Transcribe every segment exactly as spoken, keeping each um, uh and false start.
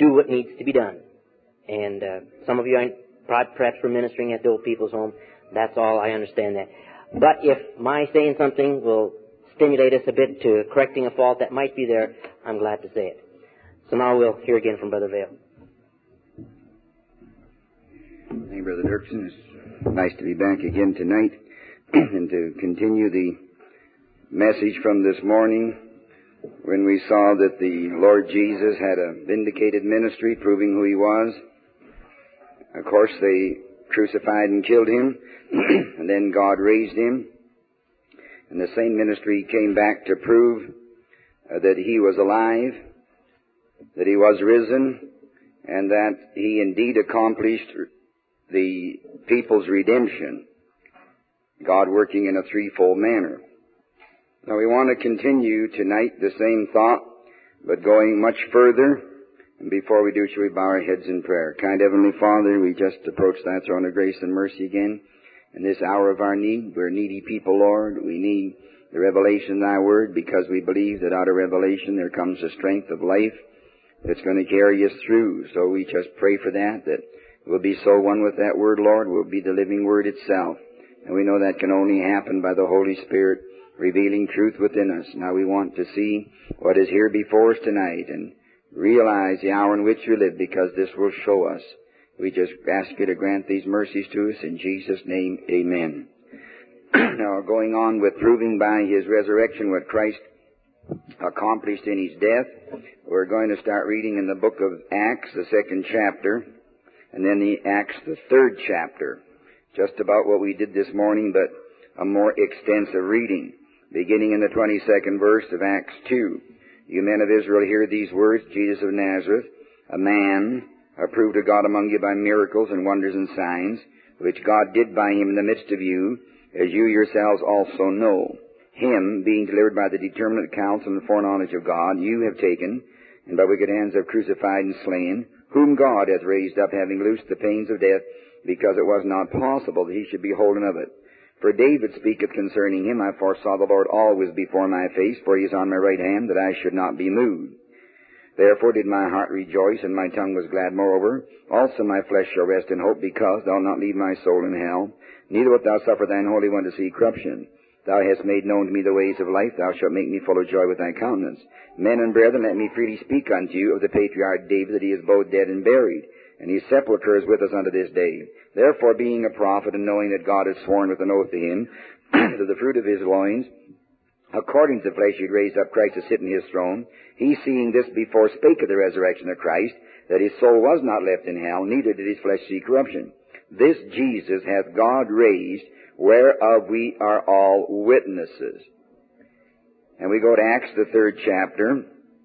do what needs to be done. And uh, some of you are perhaps for ministering at the old people's home. That's all. I understand that. But if my saying something will stimulate us a bit to correcting a fault that might be there, I'm glad to say it. So now we'll hear again from Brother Vail. Hey, Brother Dirksen. It's nice to be back again tonight and to continue the message from this morning when we saw that the Lord Jesus had a vindicated ministry proving who He was. Of course, they crucified and killed Him, and then God raised Him. And the same ministry came back to prove uh, that He was alive, that He was risen, and that He indeed accomplished the people's redemption, God working in a threefold manner. Now we want to continue tonight the same thought, but going much further. And before we do, shall we bow our heads in prayer? Kind Heavenly Father, we just approach Thy throne of grace and mercy again in this hour of our need. We're needy people, Lord. We need the revelation of Thy Word because we believe that out of revelation there comes the strength of life that's going to carry us through. So we just pray for that, that we'll be so one with that Word, Lord. We'll be the living Word itself. And we know that can only happen by the Holy Spirit revealing truth within us. Now we want to see what is here before us tonight and realize the hour in which we live, because this will show us. We just ask You to grant these mercies to us in Jesus' name, amen. Now, going on with proving by His resurrection what Christ accomplished in His death, we're going to start reading in the book of Acts, the second chapter, and then the Acts, the third chapter. Just about what we did this morning, but a more extensive reading, beginning in the twenty-second verse of Acts two. You men of Israel, hear these words, Jesus of Nazareth, a man approved of God among you by miracles and wonders and signs, which God did by Him in the midst of you, as you yourselves also know. Him, being delivered by the determinate counsel and foreknowledge of God, you have taken, and by wicked hands have crucified and slain, whom God hath raised up, having loosed the pains of death, because it was not possible that He should be holden of it. For David speaketh concerning Him, I foresaw the Lord always before my face, for He is on my right hand, that I should not be moved. Therefore did my heart rejoice, and my tongue was glad. Moreover, also my flesh shall rest in hope, because Thou wilt not leave my soul in hell, neither wilt Thou suffer Thine Holy One to see corruption. Thou hast made known to me the ways of life. Thou shalt make me full of joy with Thy countenance. Men and brethren, let me freely speak unto you of the patriarch David, that he is both dead and buried, and his sepulchre is with us unto this day. Therefore, being a prophet, and knowing that God had sworn with an oath to him, to the fruit of his loins, according to the flesh, He'd raised up Christ to sit in His throne, he, seeing this before, spake of the resurrection of Christ, that His soul was not left in hell, neither did His flesh see corruption. This Jesus hath God raised, whereof we are all witnesses. And we go to Acts, the third chapter,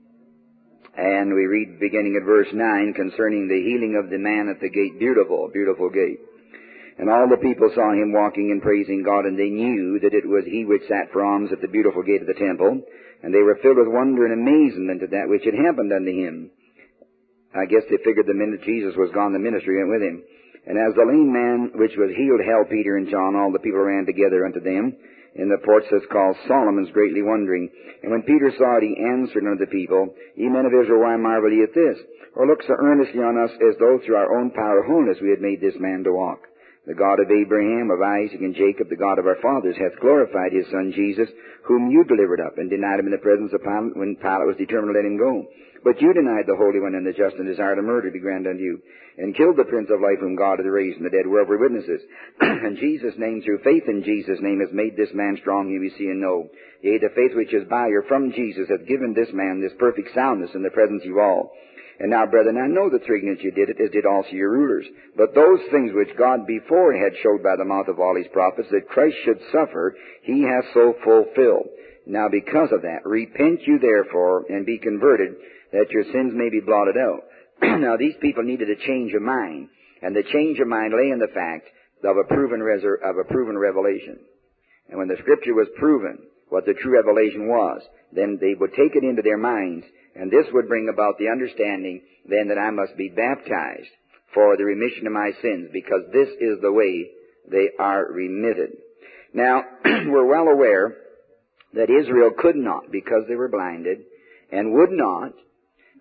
and we read beginning at verse nine concerning the healing of the man at the gate. Beautiful, beautiful gate. And all the people saw him walking and praising God, and they knew that it was he which sat for alms at the beautiful gate of the temple. And they were filled with wonder and amazement at that which had happened unto him. I guess they figured the minute Jesus was gone, the ministry went with him. And as the lame man which was healed held Peter and John, all the people ran together unto them in the porch that's called Solomon's, greatly wondering. And when Peter saw it, he answered unto the people, Ye men of Israel, why marvel ye at this? Or look so earnestly on us, as though through our own power or holiness we had made this man to walk? The God of Abraham, of Isaac, and Jacob, the God of our fathers, hath glorified His Son Jesus, whom you delivered up, and denied Him in the presence of Pilate, when Pilate was determined to let Him go. But you denied the Holy One and the just, and desired a murder to be granted unto you, and killed the Prince of Life, whom God hath raised from the dead, whereof we're witnesses. And Jesus' name, through faith in Jesus' name, has made this man strong, whom we see and know. Yea, the faith which is by or from Jesus hath given this man this perfect soundness in the presence of you all. And now, brethren, I know that through ignorance you did it, as did also your rulers. But those things which God before had showed by the mouth of all His prophets, that Christ should suffer, He hath so fulfilled. Now, because of that, repent you therefore, and be converted, that your sins may be blotted out. Now, these people needed a change of mind, and the change of mind lay in the fact of a proven resur- of a proven revelation. And when the Scripture was proven, what the true revelation was, then they would take it into their minds, and this would bring about the understanding then that I must be baptized for the remission of my sins, because this is the way they are remitted. Now, we're well aware that Israel could not, because they were blinded, and would not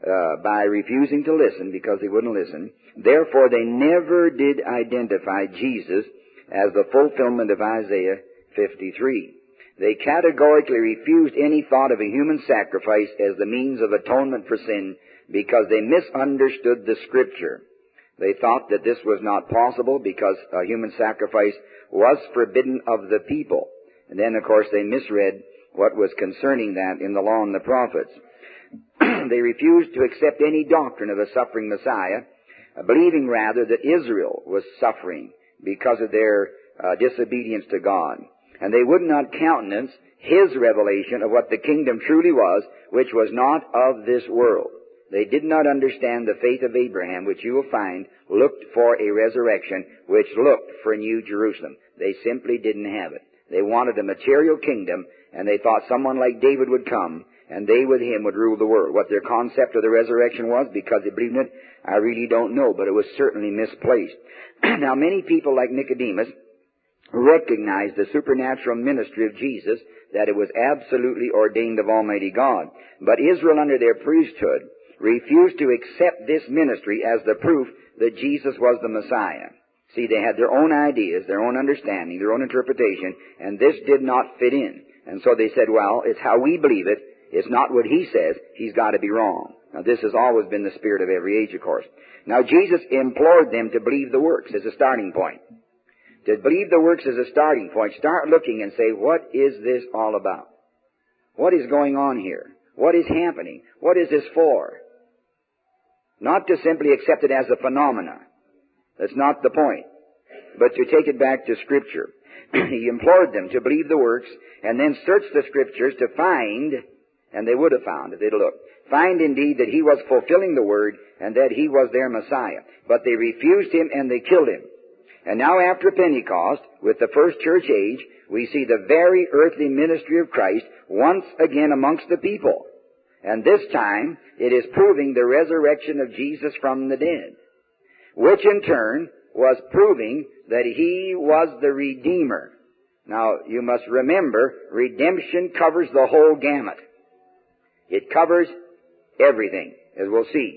uh, by refusing to listen because they wouldn't listen. Therefore, they never did identify Jesus as the fulfillment of Isaiah fifty-three. They categorically refused any thought of a human sacrifice as the means of atonement for sin because they misunderstood the Scripture. They thought that this was not possible because a human sacrifice was forbidden of the people. And then, of course, they misread what was concerning that in the law and the prophets. They refused to accept any doctrine of a suffering Messiah, believing rather that Israel was suffering because of their uh, disobedience to God. And they would not countenance His revelation of what the kingdom truly was, which was not of this world. They did not understand the faith of Abraham, which you will find looked for a resurrection, which looked for New Jerusalem. They simply didn't have it. They wanted a material kingdom, and they thought someone like David would come, and they with him would rule the world. What their concept of the resurrection was, because they believed in it, I really don't know, but it was certainly misplaced. Now, many people like Nicodemus recognized the supernatural ministry of Jesus, that it was absolutely ordained of Almighty God. But Israel, under their priesthood, refused to accept this ministry as the proof that Jesus was the Messiah. See, they had their own ideas, their own understanding, their own interpretation, and this did not fit in. And so they said, well, it's how we believe it. It's not what He says. He's got to be wrong. Now, this has always been the spirit of every age, of course. Now, Jesus implored them to believe the works as a starting point. To believe the works as a starting point. Start looking and say, what is this all about? What is going on here? What is happening? What is this for? Not to simply accept it as a phenomena. That's not the point. But to take it back to Scripture. He implored them to believe the works and then search the Scriptures to find, and they would have found if they'd looked, find indeed that He was fulfilling the Word and that He was their Messiah. But they refused Him and they killed Him. And now after Pentecost, with the first church age, we see the very earthly ministry of Christ once again amongst the people. And this time, it is proving the resurrection of Jesus from the dead, which in turn was proving that He was the Redeemer. Now, you must remember, redemption covers the whole gamut. It covers everything, as we'll see.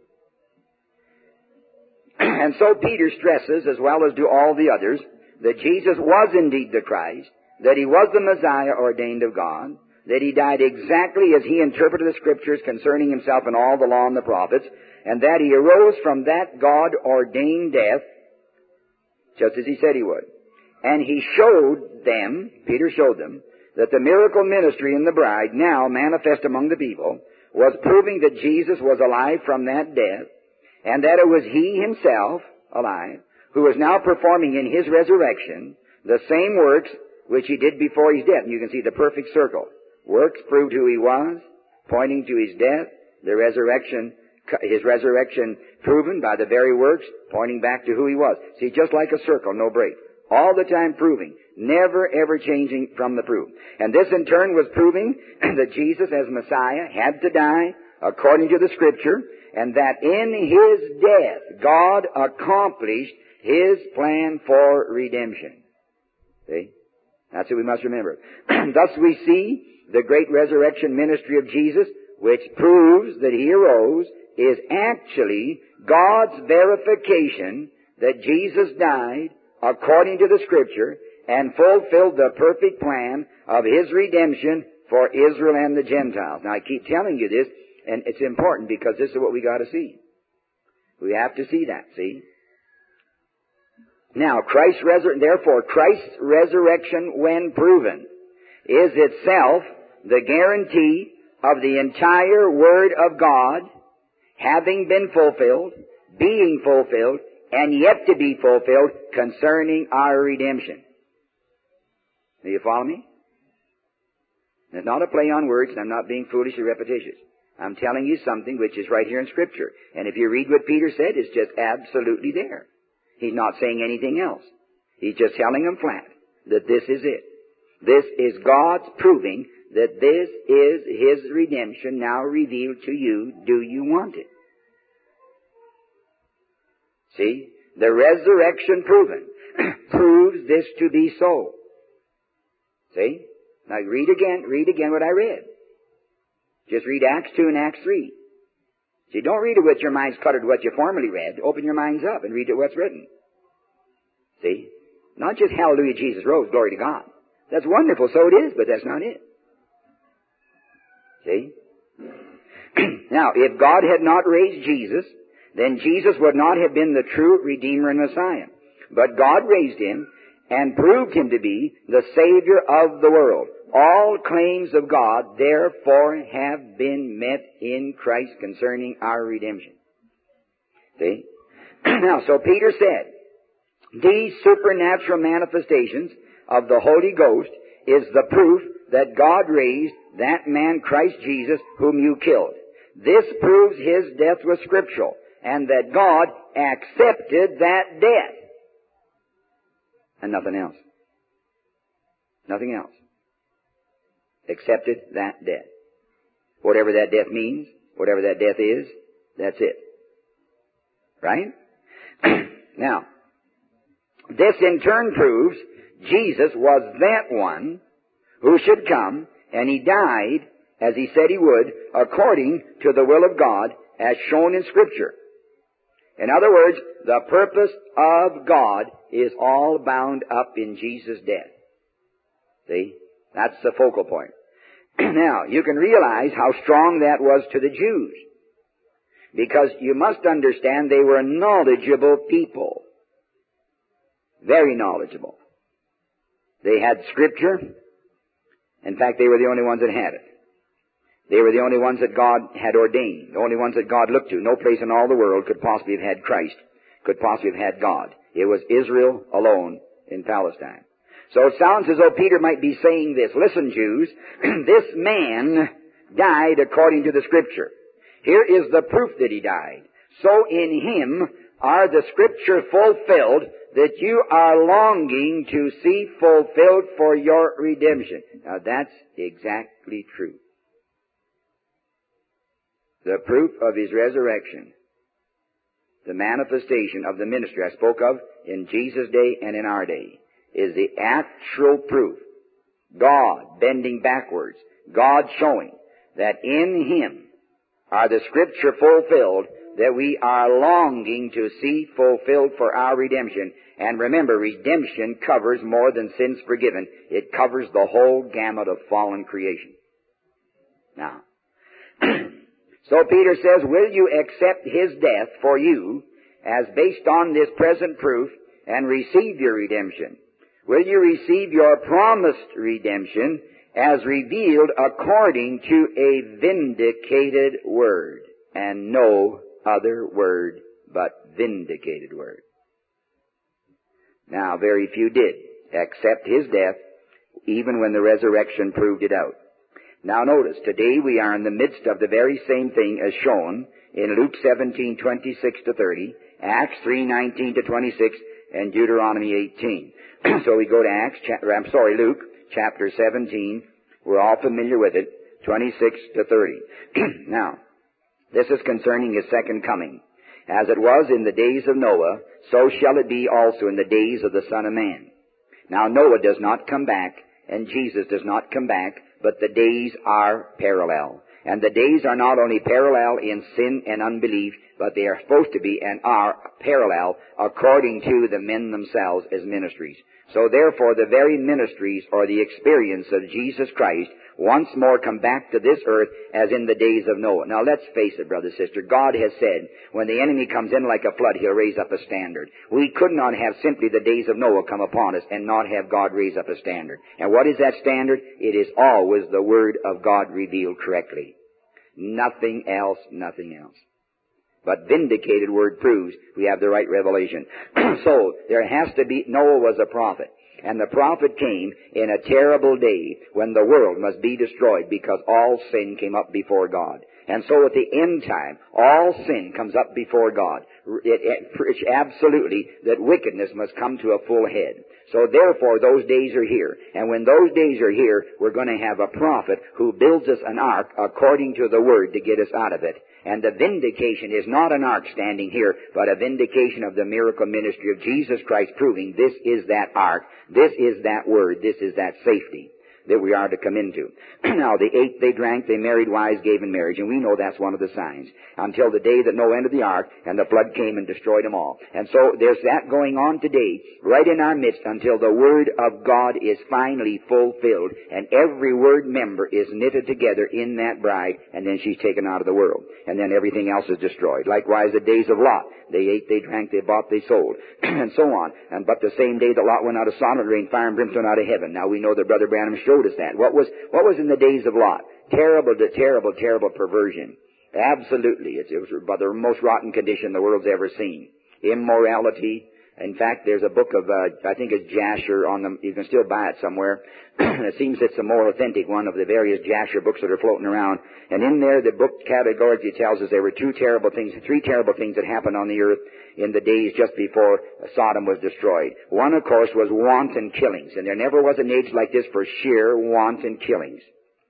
And so Peter stresses, as well as do all the others, that Jesus was indeed the Christ, that He was the Messiah ordained of God, that He died exactly as He interpreted the Scriptures concerning Himself and all the law and the prophets, and that He arose from that God-ordained death, just as He said He would. And He showed them, Peter showed them, that the miracle ministry in the bride, now manifest among the people, was proving that Jesus was alive from that death, and that it was He Himself, alive, who was now performing in His resurrection the same works which He did before His death. And you can see the perfect circle. Works proved who He was, pointing to His death, the resurrection, His resurrection proven by the very works, pointing back to who He was. See, just like a circle, no break. All the time proving, never ever changing from the proof. And this in turn was proving that Jesus as Messiah had to die according to the Scripture, and that in His death God accomplished His plan for redemption. See? That's what we must remember. Thus we see the great resurrection ministry of Jesus, which proves that He arose, is actually God's verification that Jesus died according to the Scripture and fulfilled the perfect plan of His redemption for Israel and the Gentiles. Now I keep telling you this, and it's important because this is what we got to see. We have to see that, see? Now, Christ's resur- therefore, Christ's resurrection, when proven, is itself the guarantee of the entire Word of God having been fulfilled, being fulfilled, and yet to be fulfilled concerning our redemption. Do you follow me? It's not a play on words, and I'm not being foolish or repetitious. I'm telling you something which is right here in Scripture. And if you read what Peter said, it's just absolutely there. He's not saying anything else. He's just telling them flat that this is it. This is God's proving that this is His redemption now revealed to you. Do you want it? See? The resurrection proven proves this to be so. See? Now read again, read again what I read. Just read Acts two and Acts three. See, don't read it with your minds cluttered to what you formerly read. Open your minds up and read it what's written. See? Not just hallelujah, Jesus rose, glory to God. That's wonderful, so it is, but that's not it. See? Now, if God had not raised Jesus, then Jesus would not have been the true Redeemer and Messiah. But God raised Him and proved Him to be the Savior of the world. All claims of God, therefore, have been met in Christ concerning our redemption. See? Now, so Peter said, these supernatural manifestations of the Holy Ghost is the proof that God raised that man Christ Jesus whom you killed. This proves His death was scriptural, and that God accepted that death. And nothing else. Nothing else. Accepted that death. Whatever that death means, whatever that death is, that's it. Right? Now, this in turn proves Jesus was that one who should come, and He died, as He said He would, according to the will of God, as shown in Scripture. In other words, the purpose of God is all bound up in Jesus' death. See? That's the focal point. Now, you can realize how strong that was to the Jews. Because you must understand they were knowledgeable people. Very knowledgeable. They had Scripture. In fact, they were the only ones that had it. They were the only ones that God had ordained. The only ones that God looked to. No place in all the world could possibly have had Christ. Could possibly have had God. It was Israel alone in Palestine. So it sounds as though Peter might be saying this. Listen, Jews, this man died according to the Scripture. Here is the proof that he died. So in Him are the Scripture fulfilled that you are longing to see fulfilled for your redemption. Now that's exactly true. The proof of His resurrection, the manifestation of the ministry I spoke of in Jesus' day and in our day, is the actual proof. God bending backwards, God showing that in Him are the Scripture fulfilled that we are longing to see fulfilled for our redemption. And remember, redemption covers more than sins forgiven. It covers the whole gamut of fallen creation. Now, so Peter says, will you accept His death for you as based on this present proof and receive your redemption? Will you receive your promised redemption as revealed according to a vindicated word? And no other word but vindicated word. Now, very few did accept His death, even when the resurrection proved it out. Now notice, today we are in the midst of the very same thing as shown in Luke seventeen, twenty-six to thirty, Acts three, nineteen to twenty-six, and Deuteronomy eighteen. So we go to Acts, I'm sorry, Luke chapter seventeen. We're all familiar with it, twenty-six to thirty. Now, this is concerning His second coming. As it was in the days of Noah, so shall it be also in the days of the Son of Man. Now Noah does not come back, and Jesus does not come back, but the days are parallel. And the days are not only parallel in sin and unbelief, but they are supposed to be and are parallel according to the men themselves as ministries. So therefore the very ministries or the experience of Jesus Christ once more come back to this earth as in the days of Noah. Now let's face it, brother, sister. God has said, when the enemy comes in like a flood, He'll raise up a standard. We could not have simply the days of Noah come upon us and not have God raise up a standard. And what is that standard? It is always the Word of God revealed correctly. Nothing else, nothing else. But vindicated word proves we have the right revelation. So, there has to be, Noah was a prophet. And the prophet came in a terrible day when the world must be destroyed because all sin came up before God. And so at the end time, all sin comes up before God. It, it, it's absolutely that wickedness must come to a full head. So therefore those days are here. And when those days are here, we're going to have a prophet who builds us an ark according to the Word to get us out of it. And the vindication is not an ark standing here, but a vindication of the miracle ministry of Jesus Christ, proving this is that ark, this is that Word, this is that safety. that we are to come into. Now, they ate, they drank, they married wives, gave in marriage, and we know that's one of the signs. Until the day that Noah entered the ark, and the flood came and destroyed them all. And so there's that going on today, right in our midst, until the Word of God is finally fulfilled, and every Word member is knitted together in that bride, and then she's taken out of the world. And then everything else is destroyed. Likewise, the days of Lot. They ate, they drank, they bought, they sold, and so on. And but the same day that Lot went out of Sodom, it rained fire and brimstone out of heaven. Now we know that Brother Branham showed us that. What was what was in the days of Lot? Terrible, terrible, terrible perversion. Absolutely, it, it was about the most rotten condition the world's ever seen. Immorality. In fact, there's a book of, uh, I think it's Jasher on them. You can still buy it somewhere. It seems it's a more authentic one of the various Jasher books that are floating around. And in there, the book categorically tells us there were two terrible things, three terrible things that happened on the earth in the days just before Sodom was destroyed. One, of course, was wanton killings. And there never was an age like this for sheer wanton killings.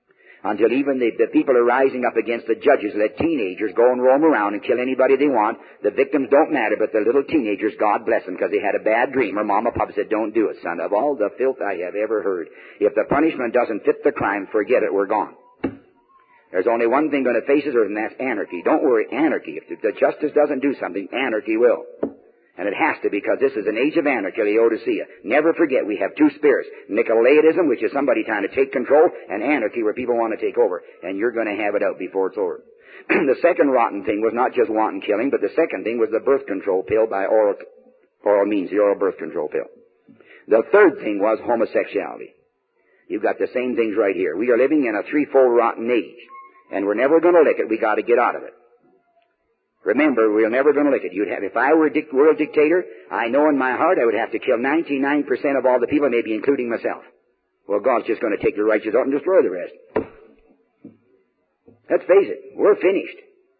Until even the, the people are rising up against the judges, let teenagers go and roam around and kill anybody they want. The victims don't matter, but the little teenagers, God bless them, because they had a bad dream, or Mama Papa said, don't do it, son. Of all the filth I have ever heard, if the punishment doesn't fit the crime, forget it, we're gone. There's only one thing going to face us, and that's anarchy. Don't worry, anarchy. If the justice doesn't do something, anarchy will. And it has to, because this is an age of anarchy, Laodicea. Never forget, we have two spirits. Nicolaitism, which is somebody trying to take control, and anarchy, where people want to take over. And you're going to have it out before it's over. The second rotten thing was not just wanton killing, but the second thing was the birth control pill by oral, oral means, the oral birth control pill. The third thing was homosexuality. You've got the same things right here. We are living in a threefold rotten age, and we're never going to lick it. We got to get out of it. Remember, we're never going to lick it. You'd have, if I were a dic- world dictator, I know in my heart I would have to kill ninety-nine percent of all the people, maybe including myself. Well, God's just going to take the righteous out and destroy the rest. Let's face it, we're finished.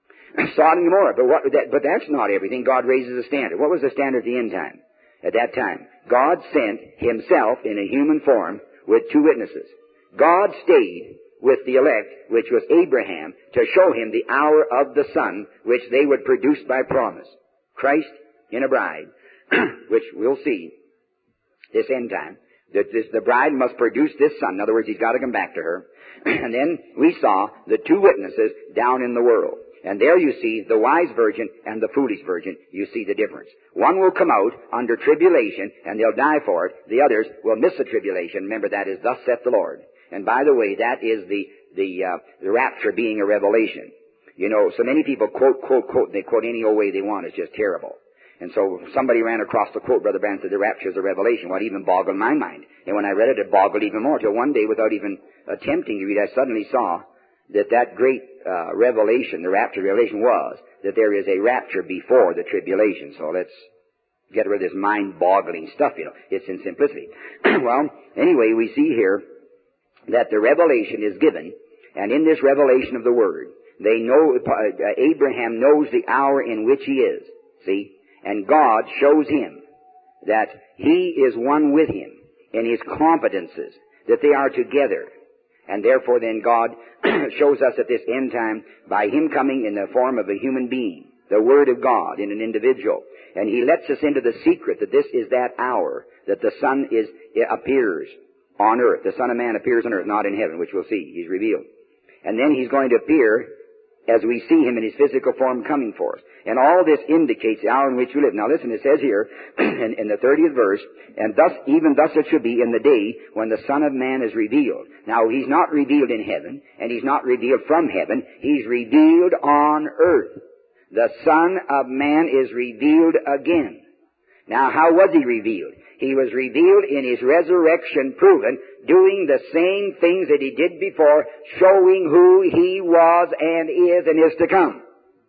Sodom and Gomorrah, but, what, that, but that's not everything. God raises a standard. What was the standard at the end time? At that time, God sent Himself in a human form with two witnesses. God stayed with the elect, which was Abraham, to show him the hour of the Son, which they would produce by promise. Christ in a bride, which we'll see this end time. That this, the bride must produce this Son. In other words, He's got to come back to her. And then we saw the two witnesses down in the world. And there you see the wise virgin and the foolish virgin. You see the difference. One will come out under tribulation, and they'll die for it. The others will miss the tribulation. Remember, that is, thus saith the Lord. And by the way, that is the the, uh, the rapture being a revelation. You know, so many people quote, quote, quote, and they quote any old way they want. It's just terrible. And so somebody ran across the quote, Brother Branham said, the rapture is a revelation. Well, it even boggled my mind. And when I read it, it boggled even more. Till one day, without even attempting to read, I suddenly saw that that great uh, revelation, the rapture revelation, was that there is a rapture before the tribulation. So let's get rid of this mind-boggling stuff, you know. It's in simplicity. Well, anyway, we see here that the revelation is given, and in this revelation of the Word, they know, uh, Abraham knows the hour in which he is, see, and God shows him that he is one with him in his confidences, that they are together, and therefore then God shows us at this end time by him coming in the form of a human being, the Word of God in an individual, and he lets us into the secret that this is that hour that the Son is appears on earth. The Son of Man appears on earth, not in heaven, which we'll see. He's revealed. And then He's going to appear as we see Him in His physical form coming for us. And all this indicates the hour in which we live. Now listen, it says here in, in the thirtieth verse, and thus, even thus it should be in the day when the Son of Man is revealed. Now He's not revealed in heaven, and He's not revealed from heaven. He's revealed on earth. The Son of Man is revealed again. Now, how was He revealed? He was revealed in His resurrection proven, doing the same things that He did before, showing who He was and is and is to come.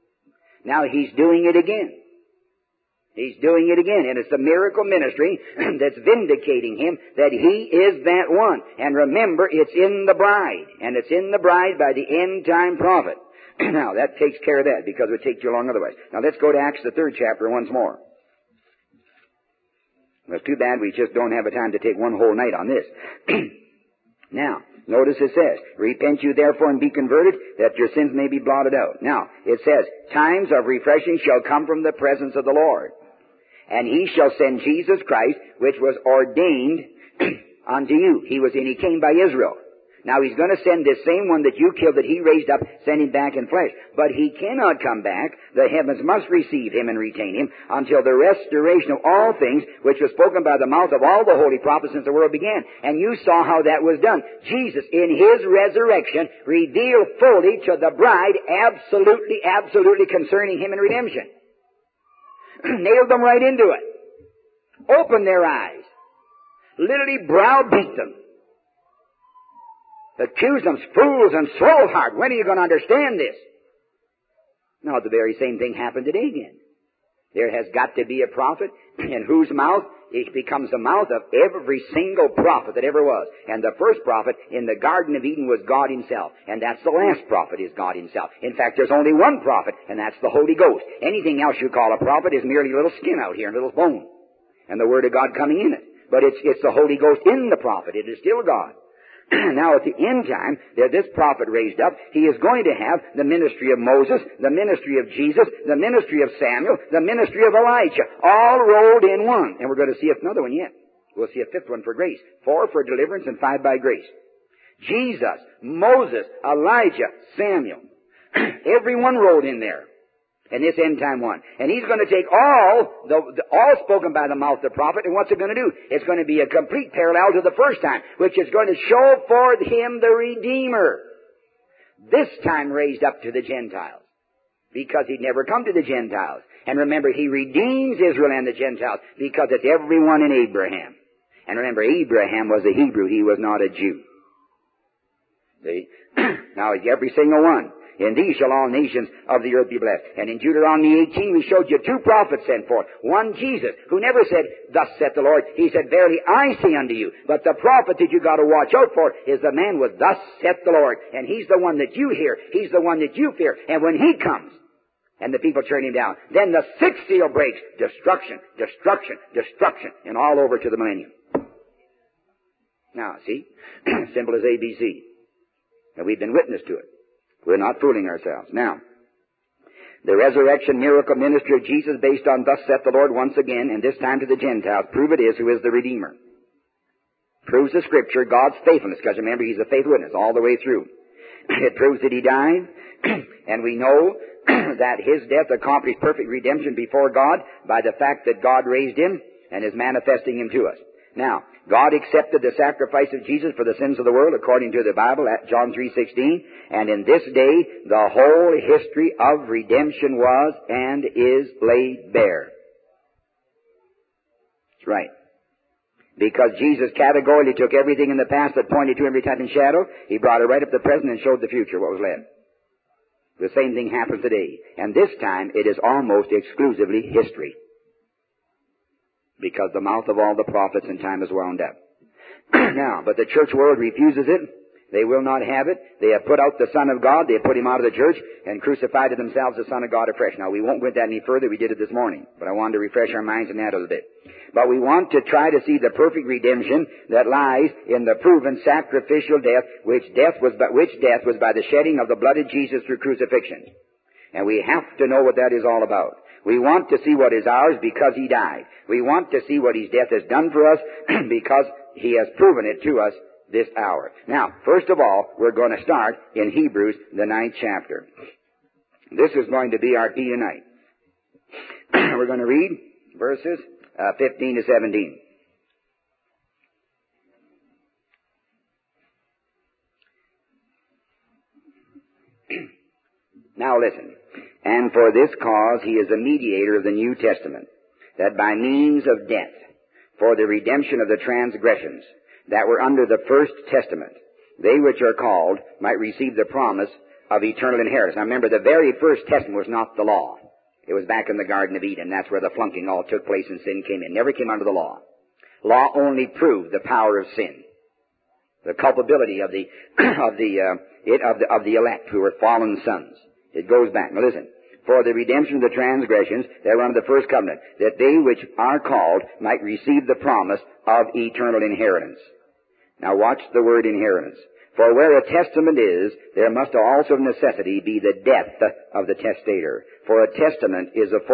Now, He's doing it again. He's doing it again. And it's the miracle ministry that's vindicating Him that He is that one. And remember, it's in the bride. And it's in the bride by the end-time prophet. Now, that takes care of that, because it would take too long otherwise. Now, let's go to Acts, the third chapter, once more. It's too bad we just don't have a time to take one whole night on this. Now, notice it says, repent you therefore and be converted, that your sins may be blotted out. Now, it says, times of refreshing shall come from the presence of the Lord. And He shall send Jesus Christ, which was ordained unto you. He was in, he came by Israel. Now he's going to send this same one that you killed, that he raised up, send him back in flesh. But he cannot come back. The heavens must receive him and retain him until the restoration of all things, which was spoken by the mouth of all the holy prophets since the world began. And you saw how that was done. Jesus, in his resurrection, revealed fully to the bride absolutely, absolutely concerning him and redemption. Nailed them right into it. Opened their eyes. Literally browbeat them. Accuse them, fools and slow of heart. When are you going to understand this? Now, the very same thing happened today again. There has got to be a prophet in whose mouth it becomes the mouth of every single prophet that ever was. And the first prophet in the Garden of Eden was God himself. And that's the last prophet is God himself. In fact, there's only one prophet, and that's the Holy Ghost. Anything else you call a prophet is merely a little skin out here, a little bone. And the Word of God coming in it. But it's, it's the Holy Ghost in the prophet. It is still God. Now, at the end time, that this prophet raised up, he is going to have the ministry of Moses, the ministry of Jesus, the ministry of Samuel, the ministry of Elijah, all rolled in one. And we're going to see another one yet. We'll see a fifth one for grace. Four for deliverance and five by grace. Jesus, Moses, Elijah, Samuel. Everyone rolled in there. And this end time one. And he's going to take all, the, the, all spoken by the mouth of the prophet, and what's it going to do? It's going to be a complete parallel to the first time, which is going to show forth him the Redeemer. This time raised up to the Gentiles. Because he'd never come to the Gentiles. And remember, he redeems Israel and the Gentiles, because it's everyone in Abraham. And remember, Abraham was a Hebrew, he was not a Jew. See? Now, every single one. In these shall all nations of the earth be blessed. And in Deuteronomy eighteen we showed you two prophets sent forth. One, Jesus, who never said, thus saith the Lord. He said, verily I say unto you. But the prophet that you got to watch out for is the man with thus saith the Lord. And he's the one that you hear. He's the one that you fear. And when he comes, and the people turn him down, then the sixth seal breaks. Destruction, destruction, destruction. And all over to the millennium. Now, see? Simple as A B C. And we've been witness to it. We're not fooling ourselves. Now, the resurrection miracle ministry of Jesus based on thus saith the Lord once again, and this time to the Gentiles, prove it is who is the Redeemer. Proves the Scripture, God's faithfulness, because remember, He's a faith witness all the way through. It proves that He died, and we know that His death accomplished perfect redemption before God by the fact that God raised Him and is manifesting Him to us. Now, God accepted the sacrifice of Jesus for the sins of the world according to the Bible at John three sixteen. And in this day, the whole history of redemption was and is laid bare. That's right. Because Jesus categorically took everything in the past that pointed to every type and shadow. He brought it right up to the present and showed the future, what was left. The same thing happens today. And this time, it is almost exclusively history. Because the mouth of all the prophets in time is wound up. Now, but the church world refuses it. They will not have it. They have put out the Son of God. They have put Him out of the church and crucified to themselves the Son of God afresh. Now, we won't go into that any further. We did it this morning. But I wanted to refresh our minds on that a little bit. But we want to try to see the perfect redemption that lies in the proven sacrificial death, which death was by, which death was by the shedding of the blood of Jesus through crucifixion. And we have to know what that is all about. We want to see what is ours because He died. We want to see what His death has done for us because He has proven it to us this hour. Now, first of all, we're going to start in Hebrews, the ninth chapter. This is going to be our key tonight. We're going to read verses uh, fifteen to seventeen. Now listen. And for this cause he is a mediator of the New Testament, that by means of death, for the redemption of the transgressions that were under the first testament, they which are called might receive the promise of eternal inheritance. Now remember, the very first testament was not the law. It was back in the Garden of Eden. That's where the flunking all took place and sin came in. Never came under the law. Law only proved the power of sin, the culpability of the of the uh, it of the of the elect who were fallen sons. It goes back. Now listen. For the redemption of the transgressions that were under the first covenant, that they which are called might receive the promise of eternal inheritance. Now watch the word inheritance. For where a testament is, there must also of necessity be the death of the testator. For a testament is a force,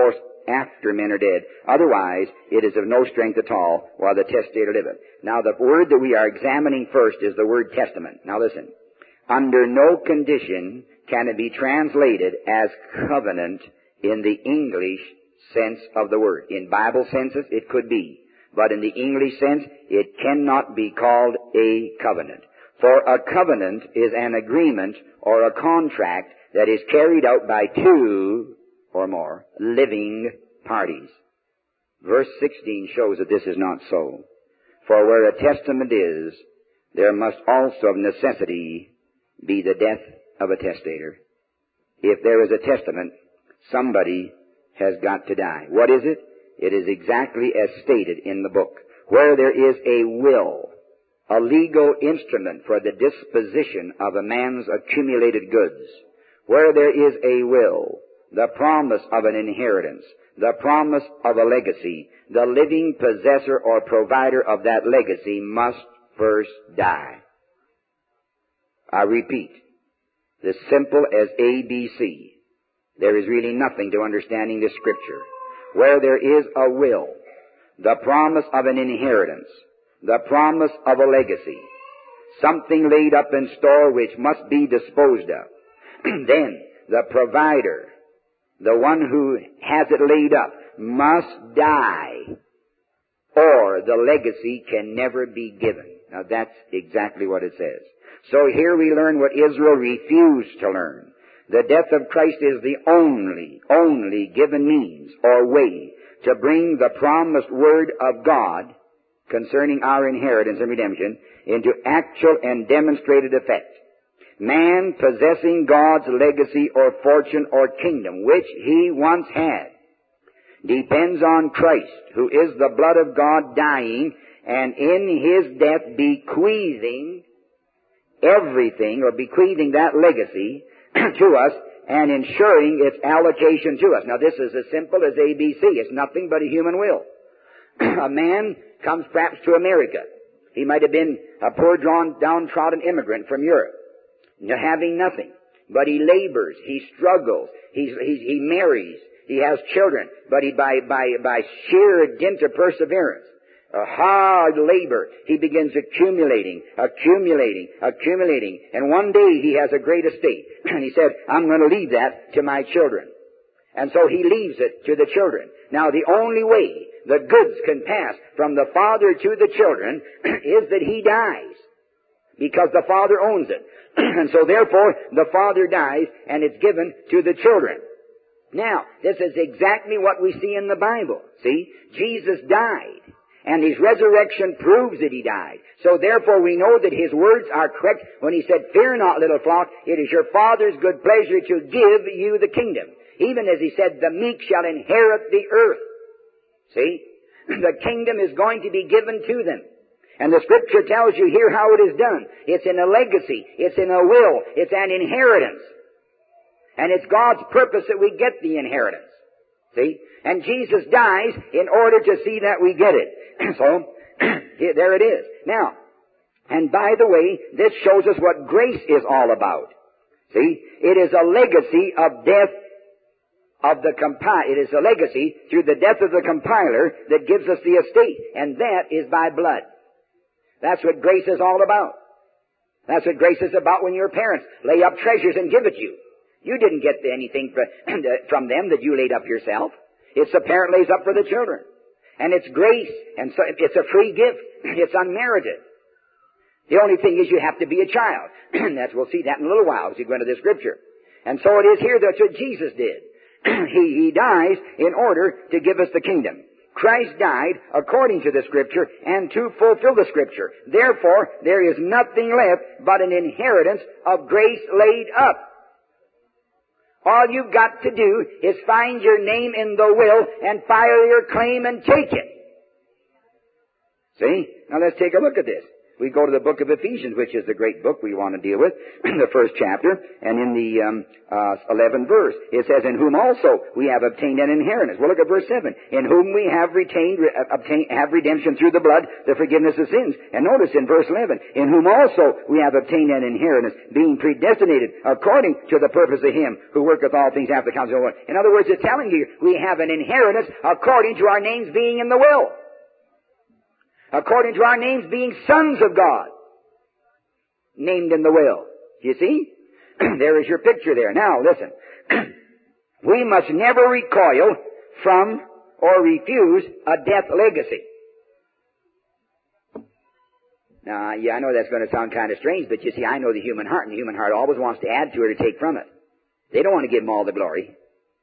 after men are dead. Otherwise, it is of no strength at all while the testator liveth. Now, the word that we are examining first is the word testament. Now listen. Under no condition can it be translated as covenant in the English sense of the word. In Bible senses, it could be. But in the English sense, it cannot be called a covenant. For a covenant is an agreement or a contract that is carried out by two or more living parties. Verse sixteen shows that this is not so. For where a testament is, there must also of necessity be the death of a testator. If there is a testament, somebody has got to die. What is it? It is exactly as stated in the book. Where there is a will, a legal instrument for the disposition of a man's accumulated goods, where there is a will, the promise of an inheritance, the promise of a legacy, the living possessor or provider of that legacy must first die. I repeat, as simple as A B C. There is really nothing to understanding this scripture. Where there is a will, the promise of an inheritance, the promise of a legacy, something laid up in store which must be disposed of, then the provider, the one who has it laid up, must die, or the legacy can never be given. Now that's exactly what it says. So here we learn what Israel refused to learn. The death of Christ is the only, only given means or way to bring the promised word of God concerning our inheritance and redemption into actual and demonstrated effect. Man possessing God's legacy or fortune or kingdom, which he once had, depends on Christ, who is the blood of God dying and in his death bequeathing everything, or bequeathing that legacy to us and ensuring its allocation to us. Now this is as simple as A B C. It's nothing but a human will. A man comes perhaps to America. He might have been a poor, drawn, downtrodden immigrant from Europe, having nothing. But he labors, he struggles, he's, he's, he marries, he has children, but he, by, by, by sheer dint of perseverance, a hard labor, he begins accumulating, accumulating, accumulating. And one day he has a great estate. And he said, I'm going to leave that to my children. And so he leaves it to the children. Now the only way the goods can pass from the father to the children is that he dies, because the father owns it. And so therefore the father dies and it's given to the children. Now, this is exactly what we see in the Bible. See, Jesus died. And his resurrection proves that he died. So therefore we know that his words are correct when he said, fear not, little flock, it is your Father's good pleasure to give you the kingdom. Even as he said, the meek shall inherit the earth. See? The kingdom is going to be given to them. And the scripture tells you here how it is done. It's in a legacy. It's in a will. It's an inheritance. And it's God's purpose that we get the inheritance. See? And Jesus dies in order to see that we get it. So, there it is. Now, and by the way, this shows us what grace is all about. See? It is a legacy of death of the compiler. It is a legacy through the death of the compiler that gives us the estate. And that is by blood. That's what grace is all about. That's what grace is about when your parents lay up treasures and give it you. You didn't get anything from them that you laid up yourself. It's the parent lays up for the children. And it's grace. And so it's a free gift. It's unmerited. The only thing is you have to be a child. And that's, we'll see that in a little while as we go into the scripture. And so it is here. That's what Jesus did. he, he dies in order to give us the kingdom. Christ died according to the scripture and to fulfill the scripture. Therefore, there is nothing left but an inheritance of grace laid up. All you've got to do is find your name in the will and file your claim and take it. See? Now let's take a look at this. We go to the book of Ephesians, which is the great book we want to deal with, the first chapter, and in the um, uh, eleventh verse, it says, "In whom also we have obtained an inheritance." Well, look at verse seven. "In whom we have retained, re- obtained, have redemption through the blood, the forgiveness of sins." And notice in verse eleven, "In whom also we have obtained an inheritance, being predestinated according to the purpose of Him who worketh all things after the counsel of the Lord." In other words, it's telling you we have an inheritance according to our names being in the will. According to our names being sons of God, named in the will. You see? There is your picture there. Now, listen. We must never recoil from or refuse a death legacy. Now, yeah, I know that's going to sound kind of strange, but you see, I know the human heart, and the human heart always wants to add to it or take from it. They don't want to give them all the glory.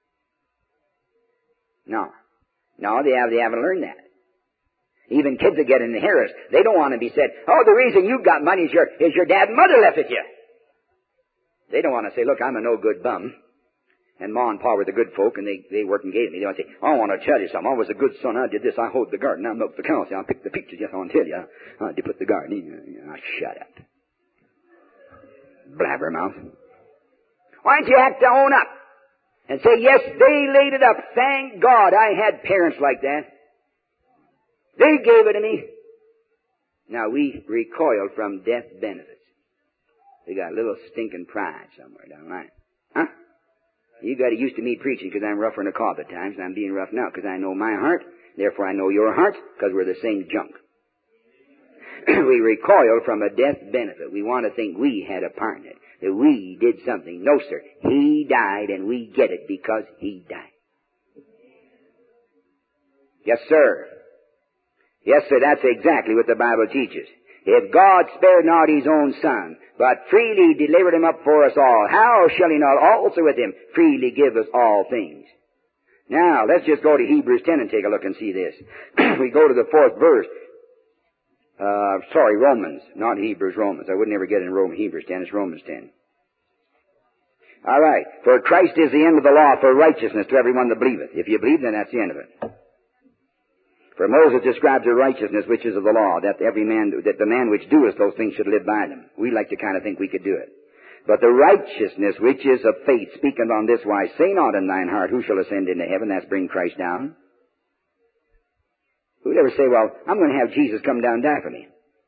No. No, they, have, they haven't learned that. Even kids that get an inheritance, they don't want to be said, "Oh, the reason you got money is your, is your dad and mother left it you." They don't want to say, "Look, I'm a no-good bum, and Ma and Pa were the good folk, and they, they worked and gave me." They want to say, "I want to tell you something. I was a good son. I did this. I hoed the garden. I milked the cows. I picked the peaches. Yes, I want to tell you. I did put the garden in." Oh, shut up. Blabbermouth. Why don't you have to own up and say, "Yes, they laid it up. Thank God I had parents like that. They gave it to me." Now, we recoil from death benefits. We got a little stinking pride somewhere down the line. Huh? You got used to me preaching because I'm rougher than a cob at times, and I'm being rough now because I know my heart. Therefore, I know your heart because we're the same junk. We recoil from a death benefit. We want to think we had a part in it, that we did something. No, sir. He died, and we get it because He died. Yes, sir. Yes, sir, that's exactly what the Bible teaches. "If God spared not His own Son, but freely delivered Him up for us all, how shall He not also with Him freely give us all things?" Now, let's just go to Hebrews ten and take a look and see this. We go to the fourth verse. Uh, sorry, Romans, not Hebrews, Romans. I would never get in Rome, Hebrews ten, it's Romans ten. All right. "For Christ is the end of the law for righteousness to everyone that believeth." If you believe, then that's the end of it. "For Moses describes the righteousness which is of the law, that every man, that the man which doeth those things should live by them." We like to kind of think we could do it. "But the righteousness which is of faith speaketh on this wise, say not in thine heart, who shall ascend into heaven?" That's bring Christ down. Who'd ever say, "Well, I'm going to have Jesus come down and die for me"?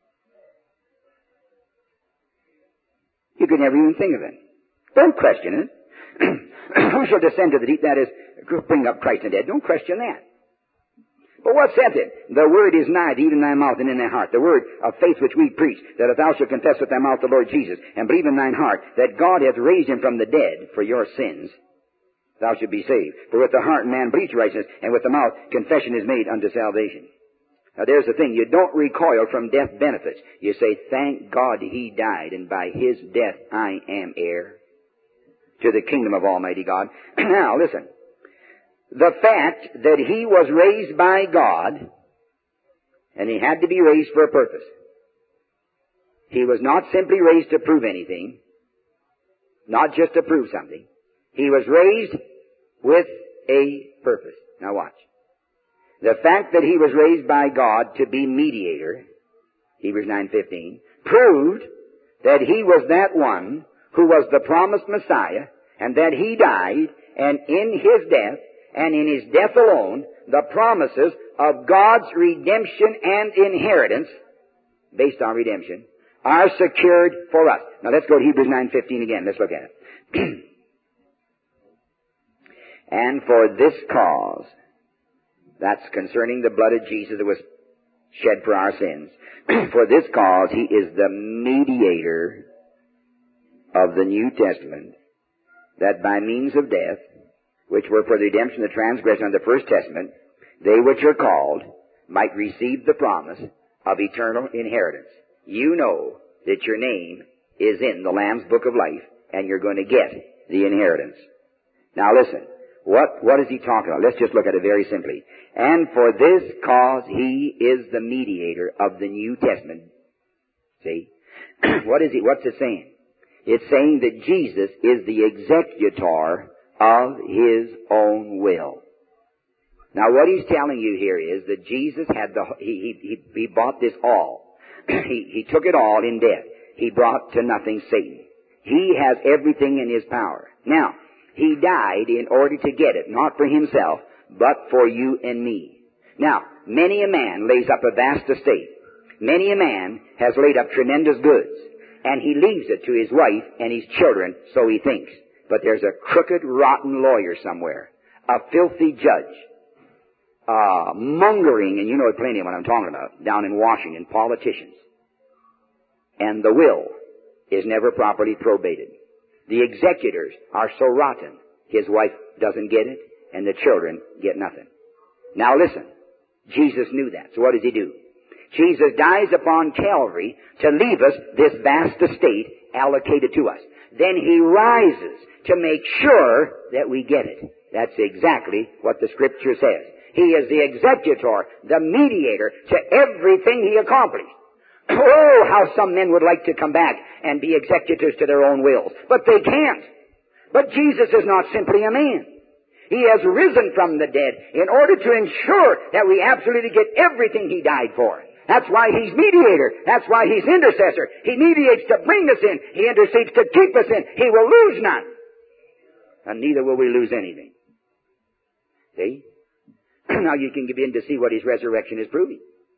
You could never even think of it. Don't question it. "Who shall descend to the deep?" That is, bring up Christ from the dead. Don't question that. But what saith it? "The word is nigh, even in thy mouth and in thy heart." The word of faith which we preach, that if thou shalt confess with thy mouth the Lord Jesus, and believe in thine heart that God hath raised Him from the dead for your sins, thou shalt be saved. For with the heart man believes to righteousness, and with the mouth confession is made unto salvation. Now there's the thing. You don't recoil from death benefits. You say, "Thank God He died, and by His death I am heir to the kingdom of Almighty God." Now listen. The fact that He was raised by God, and He had to be raised for a purpose. He was not simply raised to prove anything, not just to prove something. He was raised with a purpose. Now watch. The fact that He was raised by God to be mediator, Hebrews nine fifteen, proved that He was that one who was the promised Messiah, and that He died, and in His death, and in His death alone, the promises of God's redemption and inheritance, based on redemption, are secured for us. Now let's go to Hebrews nine fifteen again. Let's look at it. "And for this cause," that's concerning the blood of Jesus that was shed for our sins, "for this cause He is the mediator of the New Testament, that by means of death, which were for the redemption of the transgression of the first testament, they which are called might receive the promise of eternal inheritance." You know that your name is in the Lamb's Book of Life, and you're going to get the inheritance. Now listen, what, what is he talking about? Let's just look at it very simply. "And for this cause He is the mediator of the New Testament." See? What is he, what's it saying? It's saying that Jesus is the executor of His own will. Now what He's telling you here is that Jesus had the, he, he, he bought this all. he, he took it all in death. He brought to nothing Satan. He has everything in his power. Now, he died in order to get it, not for himself, but for you and me. Now, many a man lays up a vast estate. Many a man has laid up tremendous goods, and he leaves it to his wife and his children, so he thinks. But there's a crooked, rotten lawyer somewhere, a filthy judge, uh, mongering, and you know plenty of what I'm talking about, down in Washington, politicians. And the will is never properly probated. The executors are so rotten, his wife doesn't get it, and the children get nothing. Now listen, Jesus knew that, so what does he do? Jesus dies upon Calvary to leave us this vast estate allocated to us. Then he rises to make sure that we get it. That's exactly what the Scripture says. He is the executor, the mediator to everything he accomplished. Oh, how some men would like to come back and be executors to their own wills. But they can't. But Jesus is not simply a man. He has risen from the dead in order to ensure that we absolutely get everything he died for. That's why he's mediator. That's why he's intercessor. He mediates to bring us in. He intercedes to keep us in. He will lose none. And neither will we lose anything. See? Now you can begin to see what his resurrection is proving.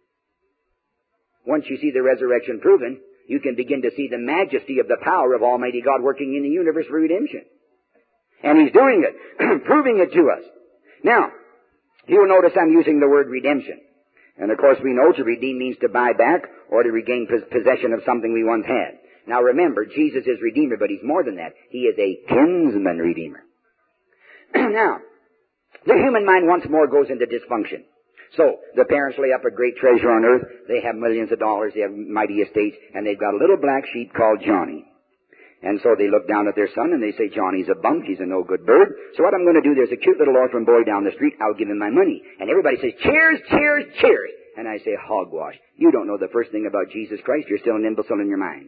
Once you see the resurrection proven, you can begin to see the majesty of the power of Almighty God working in the universe for redemption. And he's doing it, proving it to us. Now, you'll notice I'm using the word redemption. And of course we know to redeem means to buy back or to regain possession of something we once had. Now remember, Jesus is Redeemer, but he's more than that. He is a kinsman Redeemer. Now, the human mind once more goes into dysfunction. So, the parents lay up a great treasure on earth. They have millions of dollars. They have mighty estates. And they've got a little black sheep called Johnny. And so they look down at their son and they say, Johnny's a bunk. He's a no-good bird. So what I'm going to do, there's a cute little orphan boy down the street. I'll give him my money. And everybody says, cheers, cheers, cheers. And I say, hogwash. You don't know the first thing about Jesus Christ. You're still an imbecile in your mind.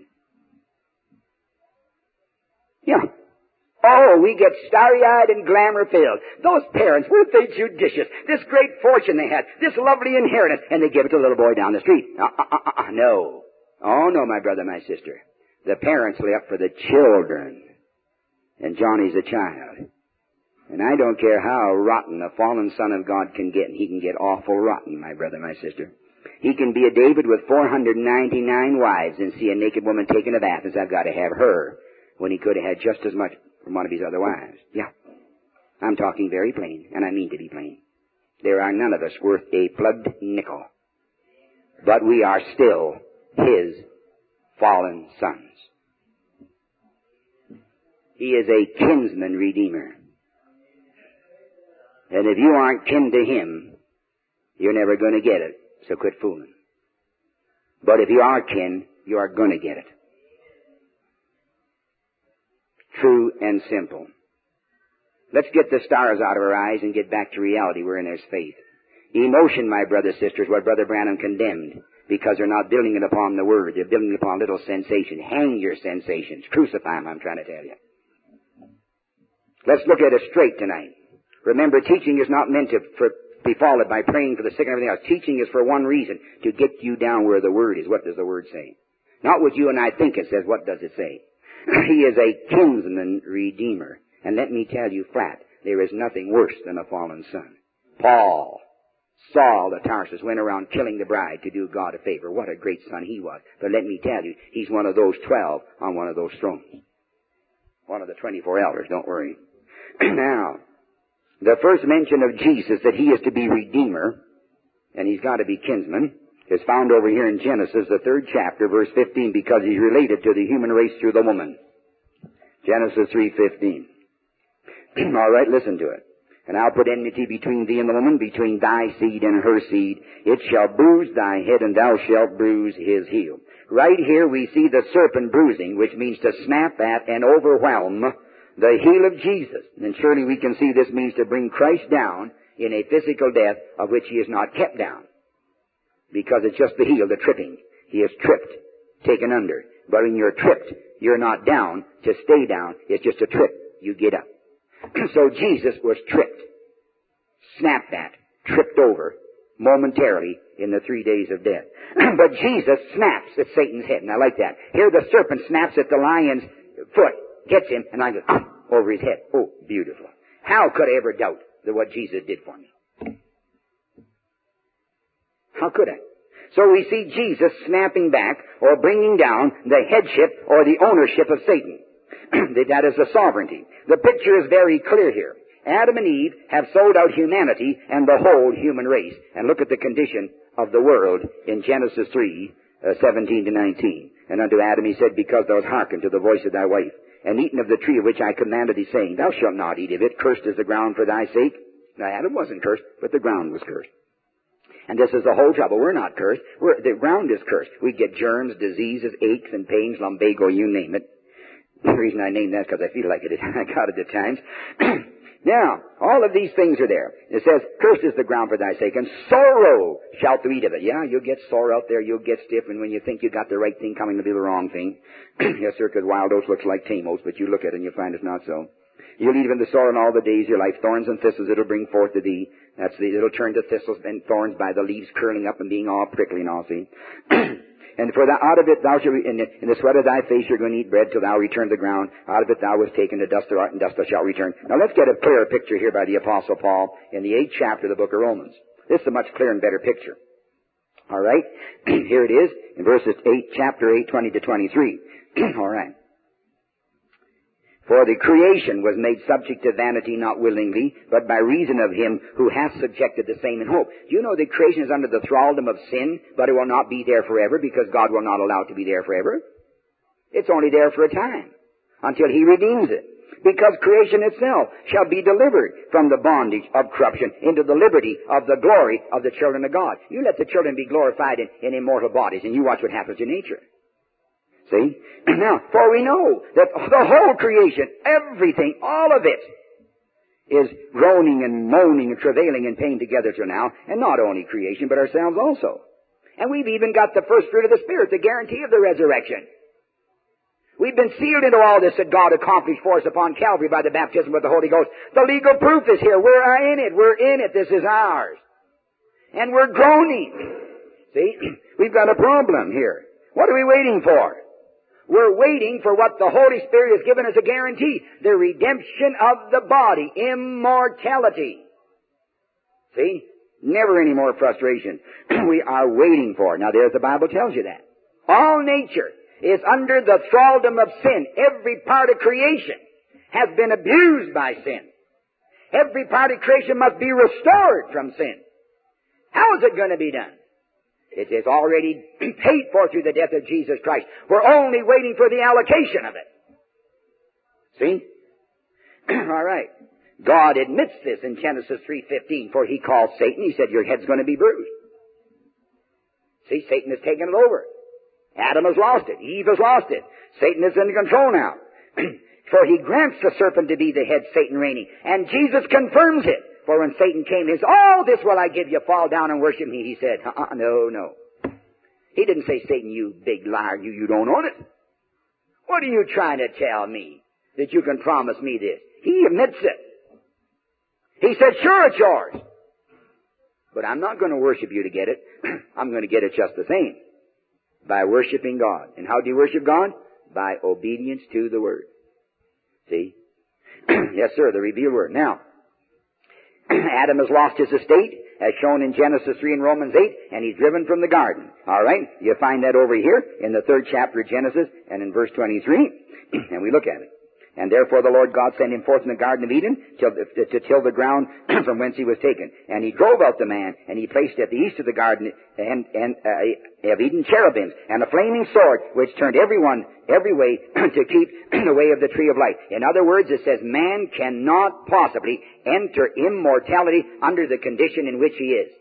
Yeah. Oh, we get starry-eyed and glamour-filled. Those parents, weren't they judicious? This great fortune they had, this lovely inheritance, and they give it to a little boy down the street. Uh, uh, uh, uh, no. Oh, no, my brother, my sister. The parents lay up for the children, and Johnny's a child. And I don't care how rotten a fallen son of God can get, and he can get awful rotten, my brother, my sister. He can be a David with four hundred ninety-nine wives and see a naked woman taking a bath and say, I've got to have her, when he could have had just as much from one of his other wives. Yeah. I'm talking very plain, and I mean to be plain. There are none of us worth a plugged nickel. But we are still his fallen sons. He is a kinsman Redeemer. And if you aren't kin to him, you're never going to get it. So quit fooling. But if you are kin, you are going to get it. True and simple. Let's get the stars out of our eyes and get back to reality wherein there's faith. Emotion, my brothers and sisters, what Brother Branham condemned, because they're not building it upon the Word. They're building it upon little sensation. Hang your sensations. Crucify them, I'm trying to tell you. Let's look at it straight tonight. Remember, teaching is not meant to for, be followed by praying for the sick and everything else. Teaching is for one reason, to get you down where the Word is. What does the Word say? Not what you and I think it says. What does it say? He is a kinsman Redeemer. And let me tell you flat, there is nothing worse than a fallen son. Paul, Saul the Tarsus, went around killing the bride to do God a favor. What a great son he was. But let me tell you, he's one of those twelve on one of those thrones. One of the twenty-four elders, don't worry. Now, the first mention of Jesus that he is to be Redeemer, and he's got to be kinsman, is found over here in Genesis, the third chapter, verse fifteen, because he's related to the human race through the woman. Genesis three fifteen. All right, listen to it. And I'll put enmity between thee and the woman, between thy seed and her seed. It shall bruise thy head, and thou shalt bruise his heel. Right here we see the serpent bruising, which means to snap at and overwhelm the heel of Jesus. And surely we can see this means to bring Christ down in a physical death of which he is not kept down. Because it's just the heel, the tripping. He is tripped, taken under. But when you're tripped, you're not down to stay down. It's just a trip. You get up. So Jesus was tripped, snapped at, tripped over momentarily in the three days of death. But Jesus snaps at Satan's head, and I like that. Here the serpent snaps at the lion's foot, gets him, and I go over his head. Oh, beautiful. How could I ever doubt that what Jesus did for me? How could I? So we see Jesus snapping back or bringing down the headship or the ownership of Satan. That is the sovereignty. The picture is very clear here. Adam and Eve have sold out humanity and the whole human race. And look at the condition of the world in Genesis three, uh, seventeen to nineteen. And unto Adam he said, because thou hast hearkened to the voice of thy wife, and eaten of the tree of which I commanded thee, saying, thou shalt not eat of it, cursed is the ground for thy sake. Now Adam wasn't cursed, but the ground was cursed. And this is the whole trouble. We're not cursed. We're, the ground is cursed. We get germs, diseases, aches and pains, lumbago, you name it. The reason I name that is because I feel like it. I got it at times. Now, all of these things are there. It says, cursed is the ground for thy sake, and sorrow shalt thou eat of it. Yeah, you'll get sore out there, you'll get stiff, and when you think you got the right thing coming to be the wrong thing. Yes, sir, because wild oats looks like tame oats, but you look at it and you find it's not so. You'll eat of the sorrow in all the days of your life. Thorns and thistles it'll bring forth to thee. That's the, it'll turn to thistles and thorns by the leaves curling up and being all prickly and all, see. And for the, out of it thou shalt, in the, in the sweat of thy face you're going to eat bread till thou return to the ground. Out of it thou wast taken, to dust thou art, and dust thou shalt return. Now let's get a clearer picture here by the Apostle Paul in the eighth chapter of the book of Romans. This is a much clearer and better picture. All right? Here it is in verses eight, chapter eight, twenty to twenty-three. All right. For the creation was made subject to vanity not willingly, but by reason of him who hath subjected the same in hope. Do you know that creation is under the thraldom of sin, but it will not be there forever because God will not allow it to be there forever? It's only there for a time, until he redeems it. Because creation itself shall be delivered from the bondage of corruption into the liberty of the glory of the children of God. You let the children be glorified in, in immortal bodies, and you watch what happens to nature. See? Now, for we know that the whole creation, everything, all of it, is groaning and moaning and travailing and pain together till now. And not only creation, but ourselves also. And we've even got the first fruit of the Spirit, the guarantee of the resurrection. We've been sealed into all this that God accomplished for us upon Calvary by the baptism of the Holy Ghost. The legal proof is here. We're in it. We're in it. This is ours. And we're groaning. See? We've got a problem here. What are we waiting for? We're waiting for what the Holy Spirit has given us a guarantee. The redemption of the body. Immortality. See? Never any more frustration. We are waiting for it. Now there's the Bible tells you that. All nature is under the thraldom of sin. Every part of creation has been abused by sin. Every part of creation must be restored from sin. How is it going to be done? It is already paid for through the death of Jesus Christ. We're only waiting for the allocation of it. See? All right. God admits this in Genesis three fifteen, for he called Satan. He said, your head's going to be bruised. See, Satan has taken it over. Adam has lost it. Eve has lost it. Satan is in control now. For he grants the serpent to be the head, Satan reigning. And Jesus confirms it. For when Satan came, he said, oh, this will I give you, fall down and worship me. He said, uh-uh, no, no. He didn't say, Satan, you big liar, you, you don't own it. What are you trying to tell me? That you can promise me this? He admits it. He said, sure, it's yours. But I'm not going to worship you to get it. I'm going to get it just the same. By worshiping God. And how do you worship God? By obedience to the Word. See? Yes, sir, the revealed Word. Now, Adam has lost his estate, as shown in Genesis three and Romans eight, and he's driven from the garden. All right? You find that over here in the third chapter of Genesis and in verse twenty-three. And we look at it. And therefore the Lord God sent him forth in the Garden of Eden till, to, to till the ground from whence he was taken. And he drove out the man, and he placed at the east of the Garden and, and, uh, of Eden cherubims, and a flaming sword, which turned everyone every way to keep the way of the tree of life. In other words, it says man cannot possibly enter immortality under the condition in which he is.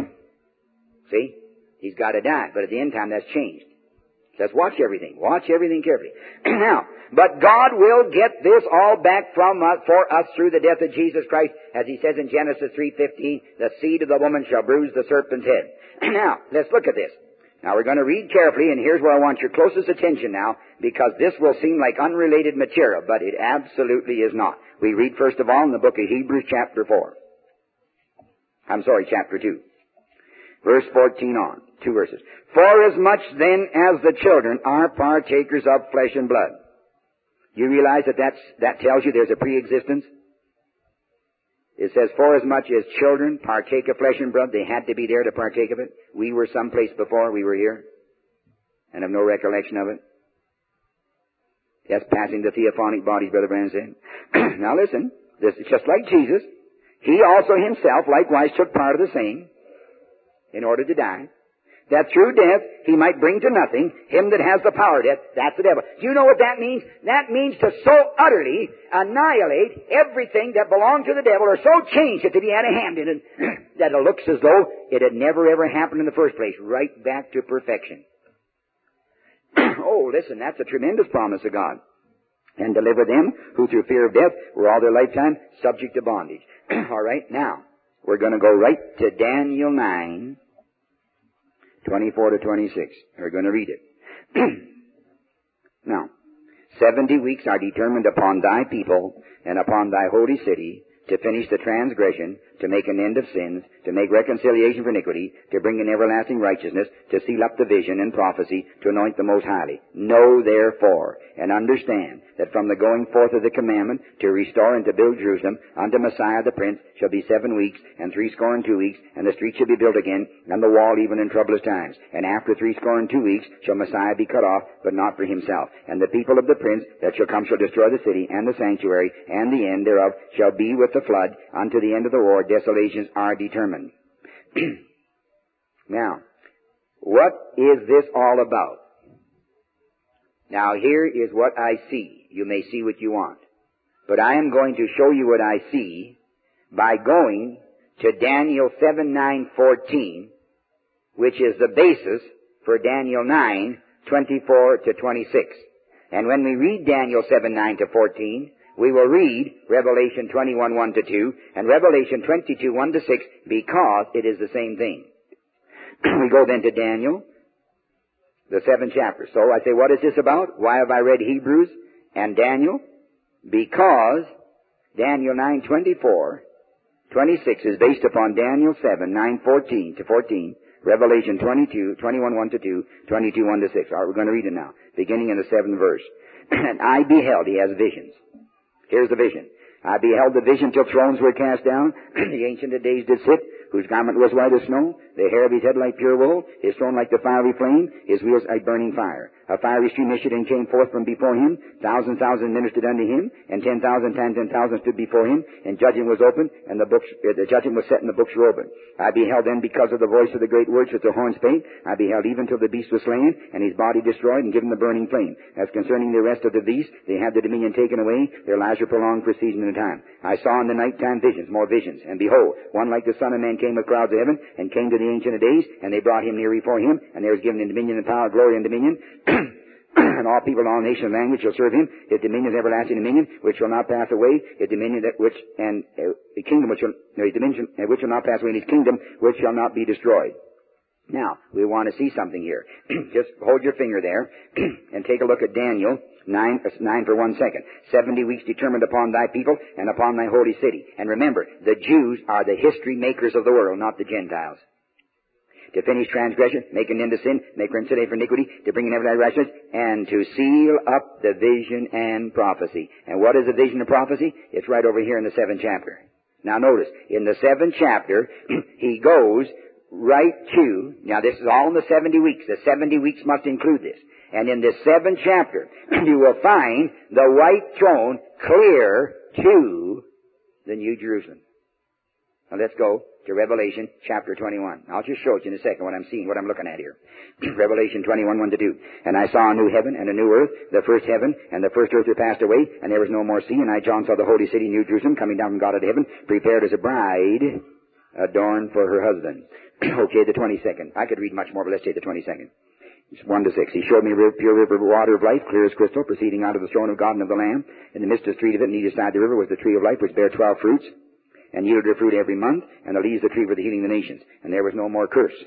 See? He's got to die. But at the end time, that's changed. Let's watch everything. Watch everything carefully. Now, but God will get this all back from us, for us through the death of Jesus Christ, as he says in Genesis three fifteen, the seed of the woman shall bruise the serpent's head. Now, let's look at this. Now, we're going to read carefully, and here's where I want your closest attention now, because this will seem like unrelated material, but it absolutely is not. We read, first of all, in the book of Hebrews, chapter four. I'm sorry, chapter two. Verse fourteen on. Two verses. For as much then as the children are partakers of flesh and blood. You realize that that's, that tells you there's a pre-existence? It says, for as much as children partake of flesh and blood, they had to be there to partake of it. We were someplace before we were here and have no recollection of it. Yes, passing the theophanic bodies, Brother Branham said. Now listen, this is just like Jesus. He also himself likewise took part of the same in order to die, that through death he might bring to nothing him that has the power of death. That's the devil. Do you know what that means? That means to so utterly annihilate everything that belonged to the devil, or so change it that he had a hand in it, that it looks as though it had never ever happened in the first place. Right back to perfection. Oh, listen, that's a tremendous promise of God. And deliver them who through fear of death were all their lifetime subject to bondage. All right, now, we're going to go right to Daniel nine, twenty-four to twenty-six. We're going to read it. Now, seventy weeks are determined upon thy people and upon thy holy city to finish the transgression, to make an end of sins, to make reconciliation for iniquity, to bring in everlasting righteousness, to seal up the vision and prophecy, to anoint the most highly. Know therefore, and understand, that from the going forth of the commandment to restore and to build Jerusalem unto Messiah the Prince shall be seven weeks, and threescore and two weeks, and the street shall be built again, and the wall even in troublous times. And after threescore and two weeks shall Messiah be cut off, but not for himself. And the people of the Prince that shall come shall destroy the city and the sanctuary, and the end thereof shall be with the flood unto the end of the war. Desolations are determined. Now, what is this all about? Now, here is what I see. You may see what you want. But I am going to show you what I see by going to Daniel seven, nine, fourteen, which is the basis for Daniel nine, twenty-four to twenty-six. And when we read Daniel seven, nine to fourteen, we will read Revelation twenty-one, one to two, and Revelation twenty-two, one to six, because it is the same thing. We go then to Daniel, the seventh chapter. So I say, what is this about? Why have I read Hebrews and Daniel? Because Daniel nine, twenty-four, twenty-six is based upon Daniel seven, nine, fourteen to fourteen, Revelation twenty-two, twenty-one, one to two, twenty-two, one to six. All right, we're going to read it now, beginning in the seventh verse. And I beheld, he has visions. Here's the vision. I beheld the vision till thrones were cast down. The Ancient of Days did sit, whose garment was white as snow, the hair of his head like pure wool, his throne like the fiery flame, his wheels like burning fire. A fiery stream issued and came forth from before him. Thousand thousand ministered unto him, and ten thousand times ten thousand stood before him. And judgment was opened, and the books, uh, the judgment was set, and the books were opened. I beheld then, because of the voice of the great words which the horn spake, I beheld even till the beast was slain, and his body destroyed, and given the burning flame. As concerning the rest of the beasts, they had the dominion taken away, their lives were prolonged for a season and a time. I saw in the night time visions, more visions, and behold, one like the Son of Man came with clouds of heaven, and came to the Ancient of Days, and they brought him near before him, and there was given him dominion and power, glory and dominion. And all people, all nations, and language shall serve him. His dominion is everlasting dominion, which shall not pass away. His dominion that which, and uh, the kingdom which shall, no, his dominion uh, which shall not pass away, and his kingdom which shall not be destroyed. Now, we want to see something here. Just hold your finger there, and take a look at Daniel nine, uh, nine for one second. Seventy weeks determined upon thy people, and upon thy holy city. And remember, the Jews are the history makers of the world, not the Gentiles. To finish transgression, make an end of sin, make reconciliation for iniquity, to bring in everlasting righteousness, and to seal up the vision and prophecy. And what is the vision and prophecy? It's right over here in the seventh chapter. Now notice, in the seventh chapter, he goes right to, now this is all in the seventy weeks. The seventy weeks must include this. And in this seventh chapter, you will find the white throne clear to the New Jerusalem. Now let's go to Revelation chapter twenty-one. I'll just show it you in a second what I'm seeing, what I'm looking at here. Revelation twenty-one, one to two. And I saw a new heaven and a new earth. The first heaven and the first earth were passed away, and there was no more sea. And I, John, saw the holy city, New Jerusalem, coming down from God out of heaven, prepared as a bride, adorned for her husband. Okay, the twenty-second. I could read much more, but let's take the twenty-second. It's one to six. He showed me a pure river of water of life, clear as crystal, proceeding out of the throne of God and of the Lamb. In the midst of the street of it, and either side the river, was the tree of life, which bare twelve fruits, and yielded her fruit every month, and the leaves of the tree for the healing of the nations. And there was no more curse.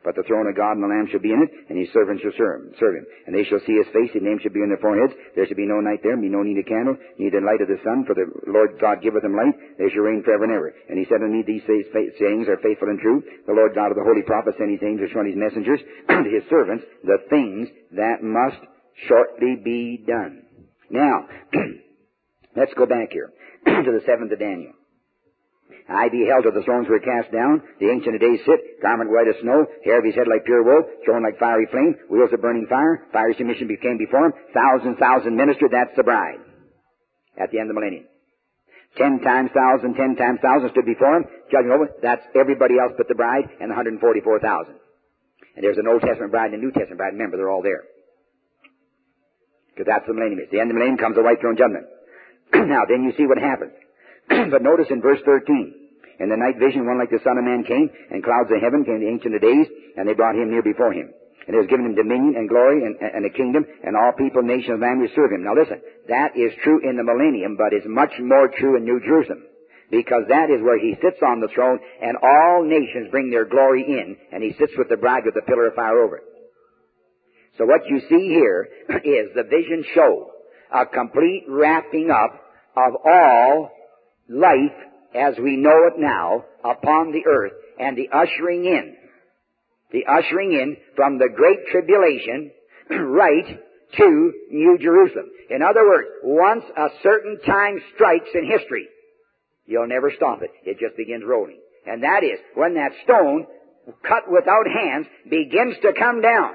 But the throne of God and the Lamb shall be in it, and his servants shall serve, serve him. And they shall see his face, his name shall be on their foreheads. There shall be no night there, and be no need of candle, neither light of the sun, for the Lord God giveth them light. They shall reign forever and ever. And he said unto me, these sayings are faithful and true. The Lord God of the holy prophets sent his angels from his messengers unto his servants, the things that must shortly be done. Now, let's go back here to the seventh of Daniel. I beheld till the thrones were cast down, the Ancient of Days sit, garment white as snow, hair of his head like pure wool, thrown like fiery flame, wheels of burning fire, fiery submission became before him, thousand thousand ministered, that's the bride, at the end of the millennium. Ten times thousand, ten times thousand stood before him, judging over, that's everybody else but the bride, and the one hundred forty-four thousand. And there's an Old Testament bride and a New Testament bride, remember, they're all there. Because that's the millennium. At the end of the millennium comes the white throne judgment. Now, then you see what happens. But notice in verse thirteen, in the night vision, one like the Son of Man came, and clouds of heaven came the Ancient of Days, and they brought him near before him. And it was given him dominion and glory and, and a kingdom, and all people, nations, and languages serve him. Now listen, that is true in the millennium, but is much more true in New Jerusalem. Because that is where he sits on the throne, and all nations bring their glory in, and he sits with the bride with the pillar of fire over it. So what you see here is the vision show a complete wrapping up of all life as we know it now upon the earth, and the ushering in, the ushering in from the great tribulation right to New Jerusalem. In other words, once a certain time strikes in history, you'll never stop it. It just begins rolling. And that is when that stone, cut without hands, begins to come down.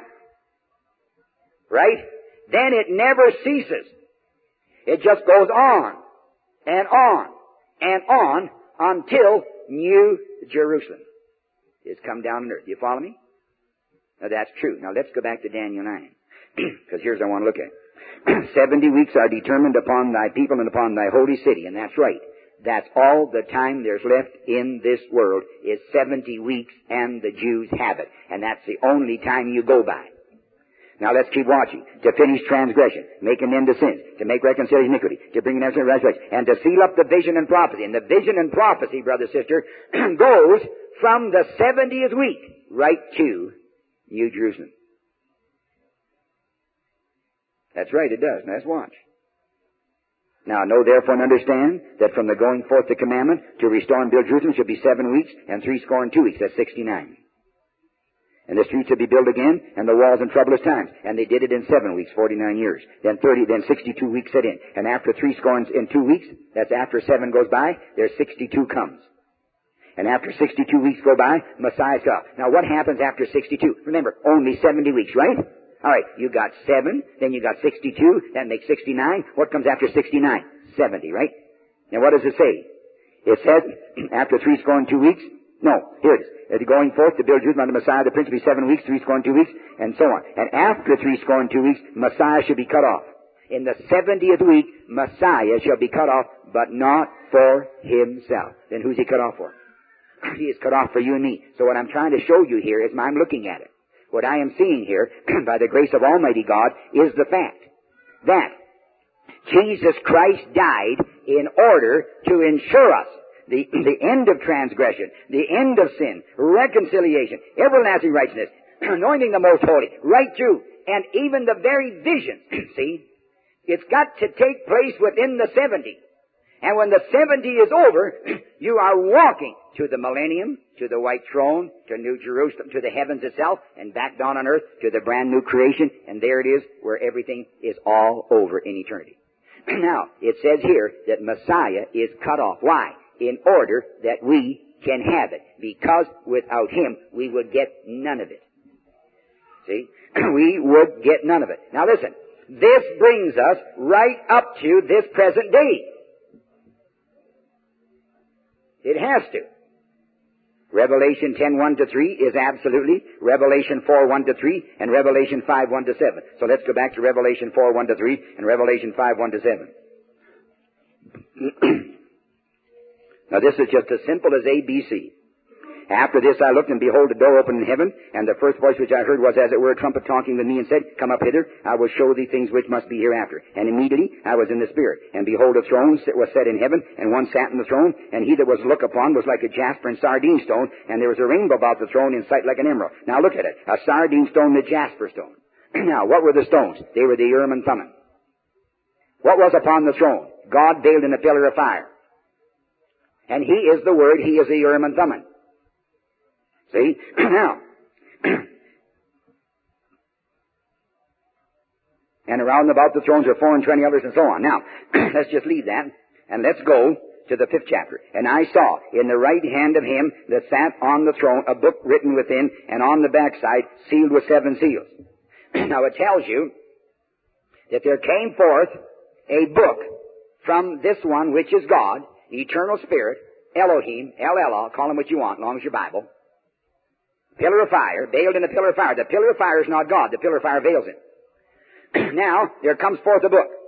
Right? Then it never ceases. It just goes on and on and on until New Jerusalem is come down on earth. You follow me? Now that's true. Now let's go back to Daniel nine. Because here's what I want to look at. Seventy weeks are determined upon thy people and upon thy holy city. And that's right. That's all the time there's left in this world is seventy weeks, and the Jews have it. And that's the only time you go by. Now let's keep watching. To finish transgression, make an end to sins, to make reconciliation iniquity, to bring an end to resurrection, and to seal up the vision and prophecy. And the vision and prophecy, brother, sister, goes from the seventieth week right to New Jerusalem. That's right, it does. Now let's watch. Now know therefore and understand that from the going forth the commandment to restore and build Jerusalem shall be seven weeks, and three score and two weeks. That's sixty-nine. And the streets shall be built again, and the walls in troublous times. And they did it in seven weeks, forty-nine years. Then thirty, then sixty-two weeks set in. And after three score in two weeks, that's after seven goes by, there's sixty-two comes. And after sixty-two weeks go by, Messiah's come. Now what happens after sixty-two? Remember, only seventy weeks, right? All right, you got seven, then you got sixty-two, that makes sixty-nine. What comes after sixty-nine? seventy, right? Now what does it say? It says, after three score and two weeks, no, here it is. Uh, going forth to build Jerusalem unto Messiah, the Prince will be seven weeks, three score and two weeks, and so on. And after three score and two weeks, Messiah shall be cut off. In the seventieth week, Messiah shall be cut off, but not for himself. Then who's he cut off for? He is cut off for you and me. So what I'm trying to show you here is I'm looking at it. What I am seeing here, by the grace of Almighty God, is the fact that Jesus Christ died in order to ensure us The, the end of transgression, the end of sin, reconciliation, everlasting righteousness, anointing the most holy, right through, and even the very visions. See, it's got to take place within the seventy. And when the seventy is over, you are walking to the millennium, to the white throne, to New Jerusalem, to the heavens itself, and back down on earth to the brand new creation, and there it is where everything is all over in eternity. Now, it says here that Messiah is cut off. Why? In order that we can have it. Because without him, we would get none of it. See? We would get none of it. Now listen, this brings us right up to this present day. It has to. Revelation ten, one to three is absolutely, Revelation four, one to three, and Revelation five, one to seven. So let's go back to Revelation four, one to three, and Revelation five, one to seven. Now this is just as simple as A B C. After this I looked, and behold, a door opened in heaven, and the first voice which I heard was as it were a trumpet talking with me, and said, Come up hither, I will show thee things which must be hereafter. And immediately I was in the Spirit, and behold, a throne was set in heaven, and one sat in the throne, and he that was looked upon was like a jasper and sardine stone, and there was a rainbow about the throne in sight like an emerald. Now look at it, a sardine stone and a jasper stone. Now, what were the stones? They were the Urim and Thummim. What was upon the throne? God veiled in a pillar of fire. And He is the Word, He is the Urim and Thummim. See? Now, and around about the thrones are four and twenty elders and so on. Now, let's just leave that, and let's go to the fifth chapter. And I saw in the right hand of Him that sat on the throne a book written within, and on the backside sealed with seven seals. Now it tells you that there came forth a book from this one which is God, Eternal Spirit, Elohim, El-Elah, call him what you want, as long as your Bible. Pillar of fire, veiled in a pillar of fire. The pillar of fire is not God. The pillar of fire veils it. Now, there comes forth a book.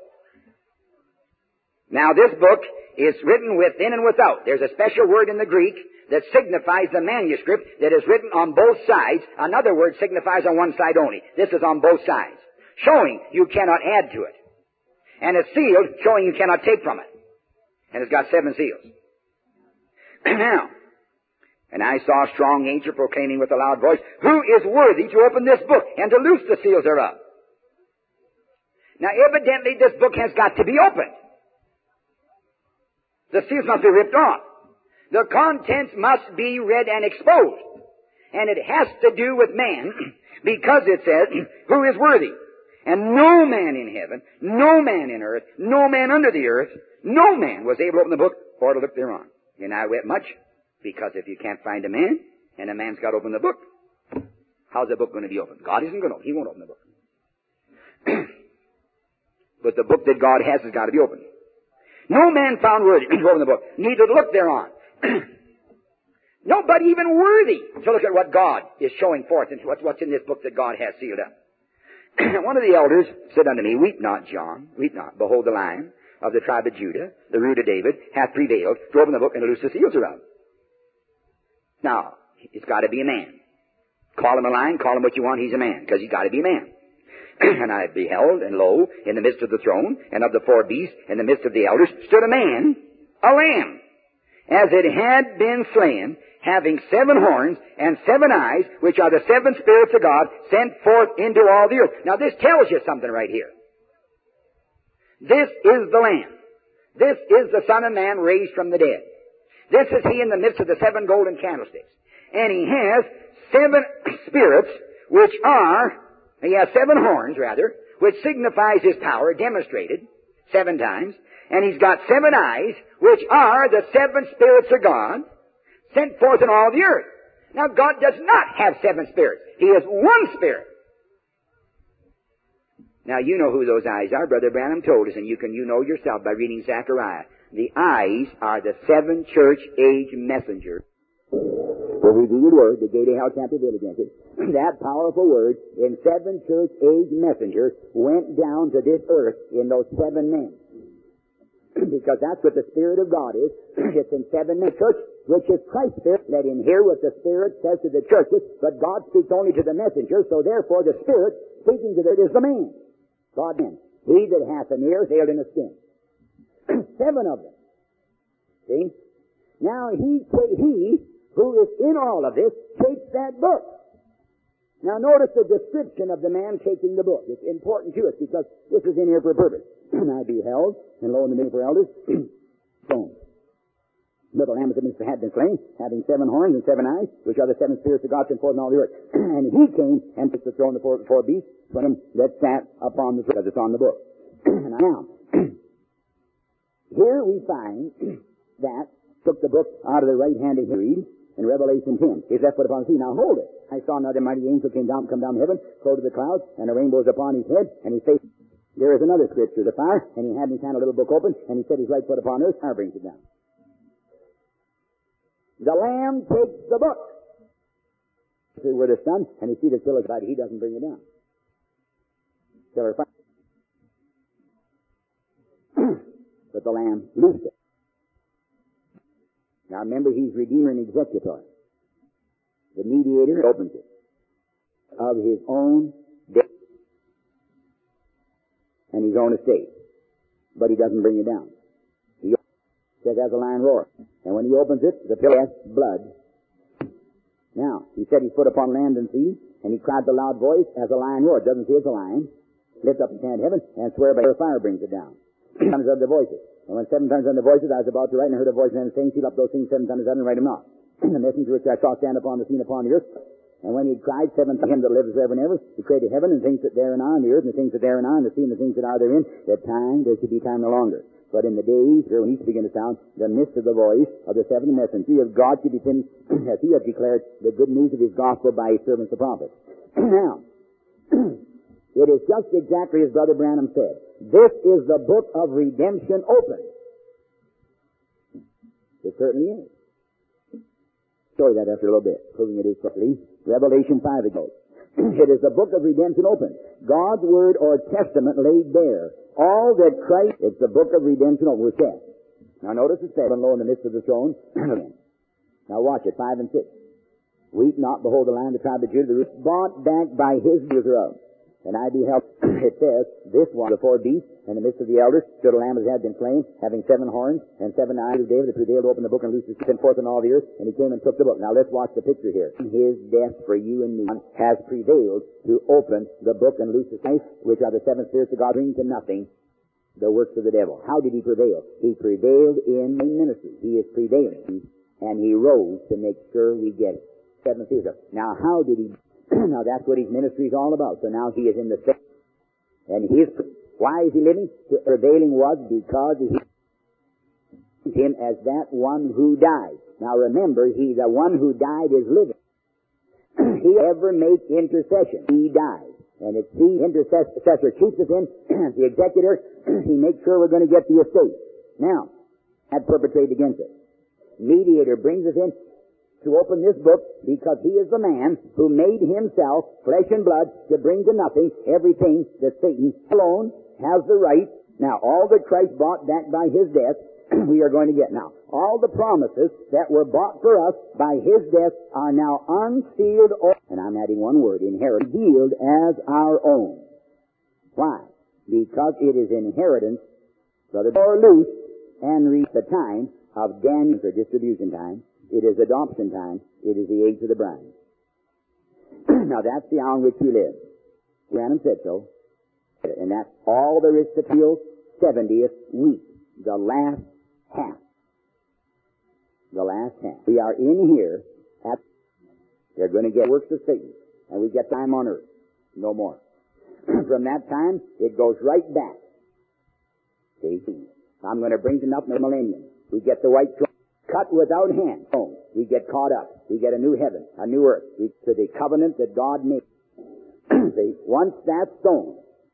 Now, this book is written within and without. There's a special word in the Greek that signifies the manuscript that is written on both sides. Another word signifies on one side only. This is on both sides, showing you cannot add to it. And it's sealed, showing you cannot take from it. And it's got seven seals. Now, and I saw a strong angel proclaiming with a loud voice, Who is worthy to open this book and to loose the seals thereof? Now, evidently, this book has got to be opened. The seals must be ripped off. The contents must be read and exposed. And it has to do with man, because it says, Who is worthy? And no man in heaven, no man in earth, no man under the earth, no man was able to open the book or to look thereon. And I wept much, because if you can't find a man, and a man's got to open the book, how's the book going to be opened? God isn't going to open. He won't open the book. But the book that God has has got to be opened. No man found worthy to open the book, neither to look thereon. Nobody even worthy to look at what God is showing forth and what's in this book that God has sealed up. One of the elders said unto me, Weep not, John, weep not. Behold, the Lion of the tribe of Judah, the root of David, hath prevailed to open the book and to loose the seals thereof. Now, it's got to be a man. Call him a lion, call him what you want, he's a man, because he's got to be a man. And I beheld, and lo, in the midst of the throne, and of the four beasts, in the midst of the elders, stood a man, a lamb, as it had been slain, having seven horns and seven eyes, which are the seven spirits of God, sent forth into all the earth. Now this tells you something right here. This is the Lamb. This is the Son of Man raised from the dead. This is He in the midst of the seven golden candlesticks. And He has seven spirits, which are, He has seven horns, rather, which signifies His power, demonstrated seven times. And He's got seven eyes, which are the seven spirits of God, sent forth in all the earth. Now, God does not have seven spirits. He is one spirit. Now, you know who those eyes are. Brother Branham told us, and you can you know yourself by reading Zechariah. The eyes are the seven church age messengers. For we do your word, the gate of hell can't prevail against it. That powerful word in seven church age messengers went down to this earth in those seven men. Because that's what the Spirit of God is. It's in seven men. Church, which is Christ's Spirit. Let him hear what the Spirit says to the churches. But God speaks only to the messenger, so therefore the Spirit speaking to it is the man. God man. He that hath an ear, veiled in a skin. Seven of them. See? Now he, he who is in all of this takes that book. Now notice the description of the man taking the book. It's important to us because this is in here for a purpose. And I beheld, and lo, in the middle for elders, bones. Little lamb that had been slain, having seven horns and seven eyes, which are the seven spirits of God sent forth in all the earth. And he came and took the throne of the four, four beasts from him that sat upon the throne, because it's on the book. Now, here we find that took the book out of the right hand of read in Revelation ten. Is that put upon the sea? Now hold it. I saw another mighty angel came down, come down from heaven, clothed with the clouds, and a rainbow was upon his head, and his face. There is another scripture, the fire, and he had in his hand a little book open, and he set his right foot upon earth, fire brings it down. The Lamb takes the book. Where the sun, and he sees the pillar side, he doesn't bring it down. Pillar fire. But the Lamb loosed it. Now remember, he's Redeemer and Executor. The mediator opens it of his own death and his own estate. But he doesn't bring it down. He says as a lion roars. And when he opens it, the pillar has blood. Now, he said he's put upon land and sea, and he cried with a loud voice as a lion roared. Doesn't say it's a lion. Lift up his hand to heaven and swear by the fire brings it down. Seven times under the voices. And when seven times under the voices, I was about to write, and I heard a voice and saying, seal up those things seven times under and write them out. The messenger which I saw stand upon the scene upon the earth. And when he had cried seven times, him that lives forever and ever, he created heaven and things that therein are, and the earth and the things that therein are, and the sea and the things that are therein, that time there should be time no longer. But in the days, here when he begin to sound, the midst of the voice of the seventh messenger of God should be finished, as he had declared the good news of his gospel by his servants the prophets. Now, it is just exactly as Brother Branham said. This is the book of redemption open. It certainly is. Show you that after a little bit, proving it is properly. Revelation five ago. It is the book of redemption open. God's word or testament laid bare. All that Christ, it's the book of redemption open. We're set. Now notice it said, lo in the midst of the throne. Now watch it, five and six. Weep not, behold the Lion of the tribe of Judah, the root bought back by his thereof. And I beheld, it says, this one, the four beasts, in the midst of the elders, stood a lamb that had been slain, having seven horns, and seven eyes of David, that prevailed to open the book and loose his sent forth in all the earth, and he came and took the book. Now let's watch the picture here. His death for you and me has prevailed to open the book and loose his life, which are the seven spirits of God, bring to nothing the works of the devil. How did he prevail? He prevailed in ministry. He is prevailing, and he rose to make sure we get it. Seven spirits. Now how did he now that's what his ministry is all about. So now he is in the sixth. And his, why is he living? The prevailing was because he him as that one who died. Now remember, he, the one who died is living. He ever make intercession. He died. And it's the intercessor keeps us in, the executor, he makes sure we're going to get the estate. Now, that perpetrated against it. Mediator brings us in to open this book because he is the man who made himself flesh and blood to bring to nothing everything that Satan alone has the right. Now, all that Christ bought back by his death, we are going to get. Now, all the promises that were bought for us by his death are now unsealed, or, and I'm adding one word, inherited, revealed as our own. Why? Because it is inheritance, brother, or loose, and reach the time of Daniel's or distribution time. It is adoption time. It is the age of the bride. Now that's the hour in which we live. Branham said so. And that's all there is to feel seventieth week. The last half. The last half. We are in here at, they're going to get works of Satan. And we get time on earth. No more. From that time, it goes right back. See? I'm going to bring to nothing the millennium. We get the white throne. Cut without hand. Oh, we get caught up. We get a new heaven, a new earth. We, to the covenant that God made. See, once that stone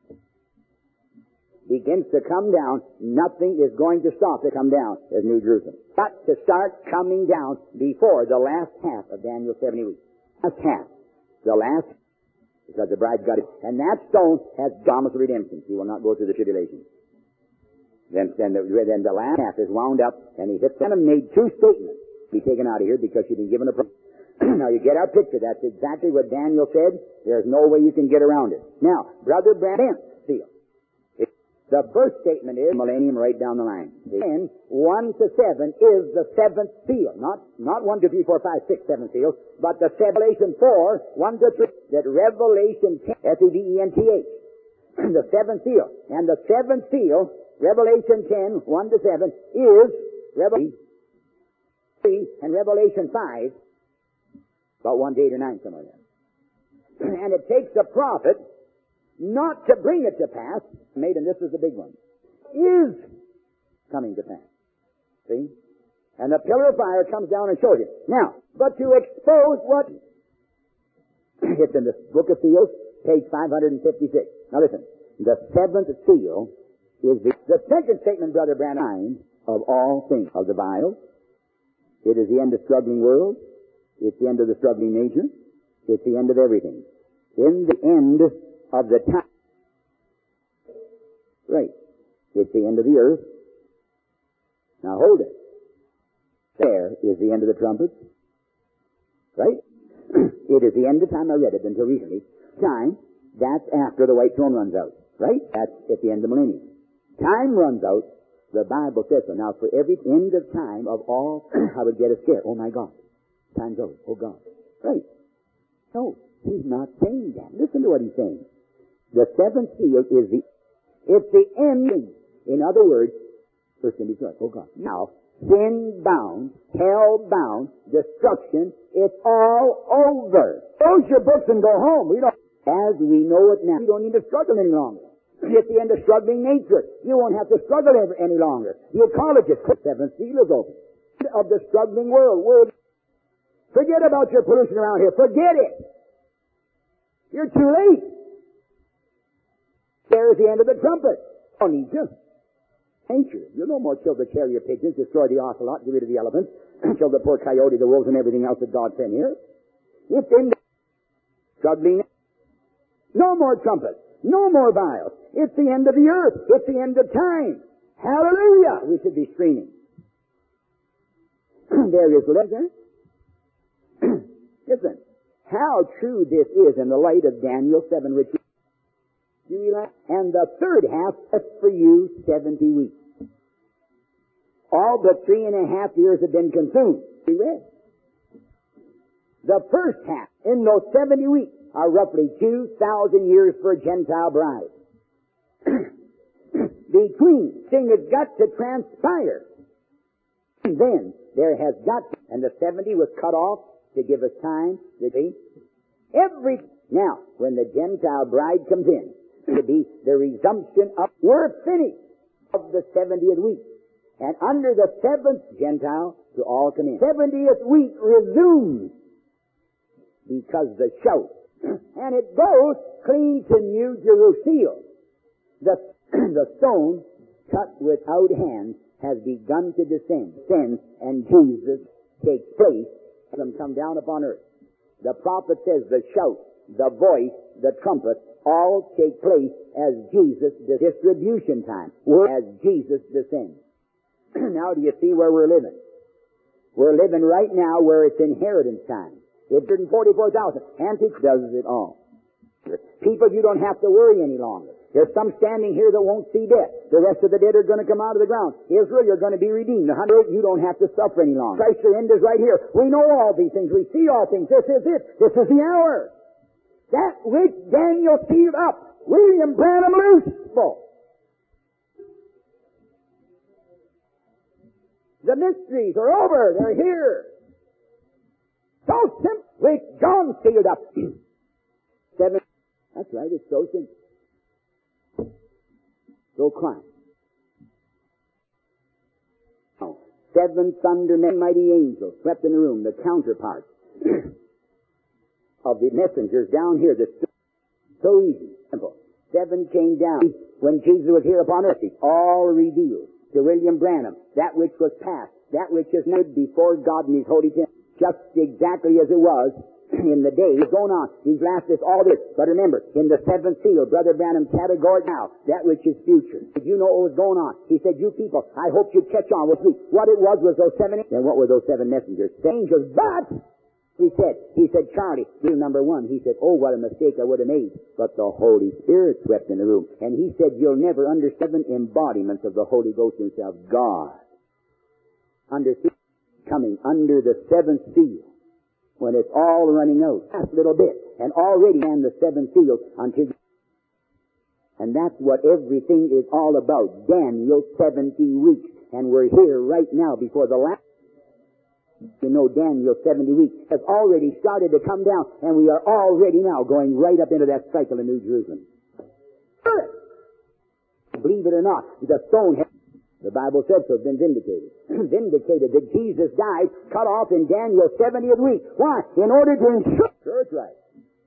begins to come down, nothing is going to stop to come down as New Jerusalem. But to start coming down before the last half of Daniel's seventy weeks. Last half. The last, because the bride got it. And that stone has promise of redemption. He will not go through the tribulation. Then, then, the, then the last half is wound up, and he hits them and made two statements. Be taken out of here because you've been given a promise. Now you get our picture. That's exactly what Daniel said. There's no way you can get around it. Now, Brother Branham seal. The first statement is millennium right down the line. And one to seven is the seventh seal. Not, not one, two, three, four, five, six, seven seals, but the Revelation four, one to three. That Revelation ten, S E V E N T H. The seventh seal. And the seventh seal, Revelation ten, one to seven, is Revelation three and Revelation five, about one to eight or nine, somewhere there. And it takes a prophet not to bring it to pass, made, and this is the big one, is coming to pass. See? And the pillar of fire comes down and shows it. Now, but to expose what? It's in the Book of Seals, page five hundred fifty-six. Now listen, the seventh seal is the, the second statement, Brother Branham, of all things, of the vials. It is the end of struggling world. It's the end of the struggling nature. It's the end of everything. In the end of the time. Right. It's the end of the earth. Now hold it. There is the end of the trumpets. Right? It is the end of time. I read it until recently. Time, that's after the white throne runs out. Right? That's at the end of the millennium. Time runs out. The Bible says so. Now, for every end of time of all, I would get a scare. Oh, my God. Time's over. Oh, God. Right. No, he's not saying that. Listen to what he's saying. The seventh seal is the, it's the end. In other words, first thing he's right. Oh, God. Now, sin bound, hell bound, destruction, it's all over. Close your books and go home. We don't, as we know it now, we don't need to struggle any longer. It's the end of struggling nature. You won't have to struggle ever, any longer. The ecologist, the seventh seal is open. Of the struggling world. world. Forget about your pollution around here. Forget it. You're too late. There's the end of the trumpet. Don't need to. Nature. You'll no more kill the carrier pigeons, destroy the ocelot, get rid of the elephants, kill the poor coyote, the wolves, and everything else that God sent here. It's in the struggling. No more trumpets. No more vials. It's the end of the earth. It's the end of time. Hallelujah! We should be screaming. There is leather. Listen, how true this is in the light of Daniel seven, which you realize? And the third half is for you seventy weeks. All but three and a half years have been consumed. We read. The first half, in those seventy weeks, are roughly two thousand years for a Gentile bride. Between, thing has got to transpire. And then, there has got to, and the seventy was cut off to give us time to see. Every, now, when the Gentile bride comes in, to be the resumption of, we're finished of the seventieth week. And under the seventh Gentile, to all come in. seventieth week resumes, because the shout, and it goes clean to New Jerusalem. The, the stone, cut without hands, has begun to descend. Descend, and Jesus takes place, and them come down upon earth. The prophet says the shout, the voice, the trumpet, all take place as Jesus, the distribution time, as Jesus descends. Now do you see where we're living? We're living right now where it's inheritance time. one hundred forty-four thousand. Antichrist does it all. People, you don't have to worry any longer. There's some standing here that won't see death. The rest of the dead are going to come out of the ground. Israel, you're going to be redeemed. The hundred, you don't have to suffer any longer. Christ, your end is right here. We know all these things. We see all things. This is it. This is the hour. That which Daniel sealed up, William Branham loose. The mysteries are over. They're here. So simple. Which John sealed up. Seven. That's right. It's so simple. So crime. Oh. Seven thunder men, mighty angels swept in the room, the counterparts of the messengers down here. That's so easy, simple. Seven came down when Jesus was here upon earth. It's all revealed to William Branham. That which was past, that which is now before God in His holy temple, just exactly as it was in the days going on. These last is all this. But remember, in the seventh seal, Brother Branham categorized now that which is future. Did you know what was going on? He said, you people, I hope you'd catch on with me. What it was was those seven, then what were those seven messengers? Angels. But, he said, he said, Charlie, rule number one, he said, oh, what a mistake I would have made. But the Holy Spirit swept in the room. And he said, you'll never understand seven embodiments of the Holy Ghost Himself. God. Under, coming under the seventh seal. When it's all running out, last little bit, and already ran the seven seals until, and that's what everything is all about. Daniel, seventy weeks, and we're here right now before the last. You know, Daniel, seventy weeks has already started to come down, and we are already now going right up into that cycle of New Jerusalem. Believe it or not, the stone has. The Bible said so, been vindicated. Vindicated that Jesus died, cut off in Daniel seventieth week. Why? In order to ensure. Sure, it's right.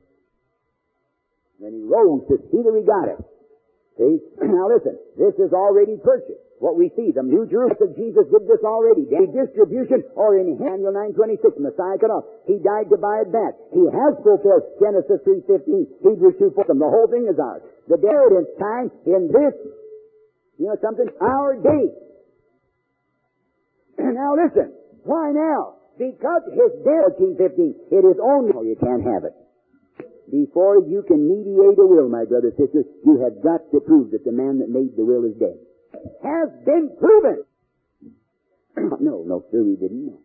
Then He rose to see that we got it. See? Now listen, this is already purchased. What we see, the New Jerusalem, Jesus did this already. The distribution, or in Daniel nine twenty-six, Messiah cut off. He died to buy it back. He has fulfilled Genesis three fifteen, Hebrews two four. The whole thing is ours. The inheritance time in this, you know something? Our day. Now listen. Why now? Because his death, fourteen fifteen, it is only, oh, you can't have it. Before you can mediate a will, my brother, sister, you have got to prove that the man that made the will is dead. Has been proven. No, no, sir, we didn't know.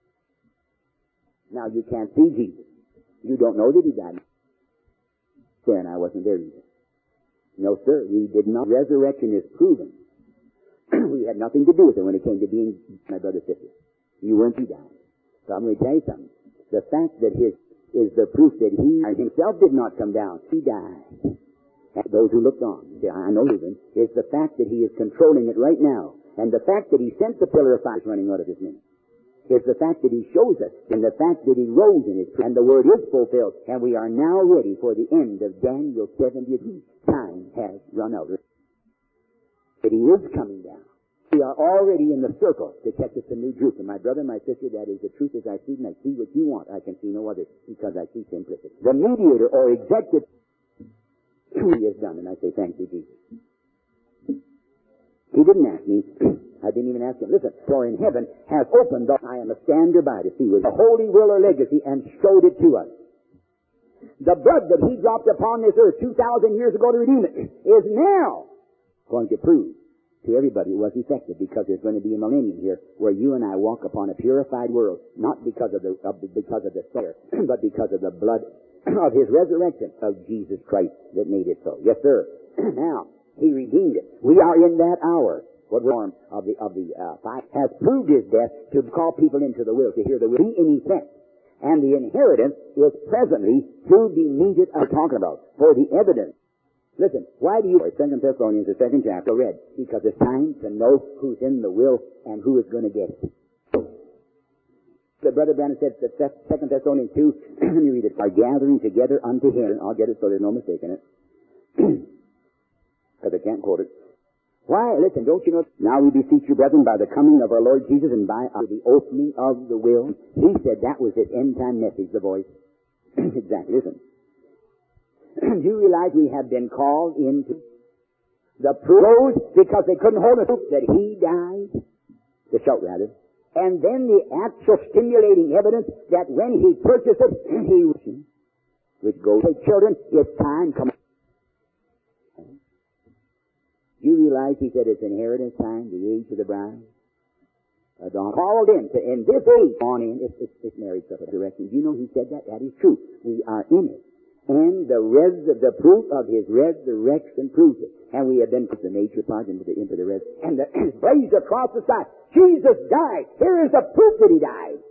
Now, you can't see Jesus. You don't know that he died. There, and I wasn't there either. No, sir, we did not. Resurrection is proven. We had nothing to do with it when it came to being my brother, sister. You weren't, he died. So I'm going to tell you something. The fact that his is the proof that he himself did not come down. He died. And those who looked on, see, I know even, is the fact that he is controlling it right now. And the fact that he sent the pillar of fire running out of his ministry. Is the fact that he shows us, and the fact that he rose in his, and the word is fulfilled, and we are now ready for the end of Daniel's seventieth week. Time has run out. That he is coming down. We are already in the circle to catch us to New Jerusalem. My brother, my sister, that is the truth as I see, and I see what you want. I can see no other, because I see simplicity. The mediator or executive, he has done, and I say, thank you, Jesus. He didn't ask me. I didn't even ask him. Listen, for in heaven has opened up, I am a stander by to see with the holy will or legacy, and showed it to us. The blood that he dropped upon this earth two thousand years ago to redeem it is now going to prove to everybody it was effective, because there's going to be a millennium here where you and I walk upon a purified world, not because of the, of the because of the fire, but because of the blood of his resurrection of Jesus Christ that made it so. Yes, sir. Now, he redeemed it. We are in that hour. What form of the of the uh, five has proved his death to call people into the will, to hear the will be in effect. And the inheritance is presently to be meted, I'm talking about, for the evidence. Listen, why do you, Second Thessalonians, the second chapter, read? Because it's time to know who's in the will and who is going to get it. The Brother Branham said that Second Thessalonians two, let me read it, are gathering together unto him. I'll get it so there's no mistake in it. Because I can't quote it. Why? Listen, don't you know? Now we beseech you, brethren, by the coming of our Lord Jesus and by uh, the opening of the will. He said that was his end-time message, the voice. Exactly. Listen. Do you realize we have been called into the proof, because they couldn't hold the proof that he died, the shout rather, and then the actual stimulating evidence that when he purchased it, he was, which goes, hey children, it's time, come on. You realize he said it's inheritance time, the age of the bride? Uh, Don called in to, in this age, on in, it's, it's, it's married stuff of direction. You know he said that? That is true. We are in it. And the res, the proof of his resurrection proves it. And we have been put the nature part into the, into the res, and the, blazed across the sky. Jesus died. Here is the proof that he died.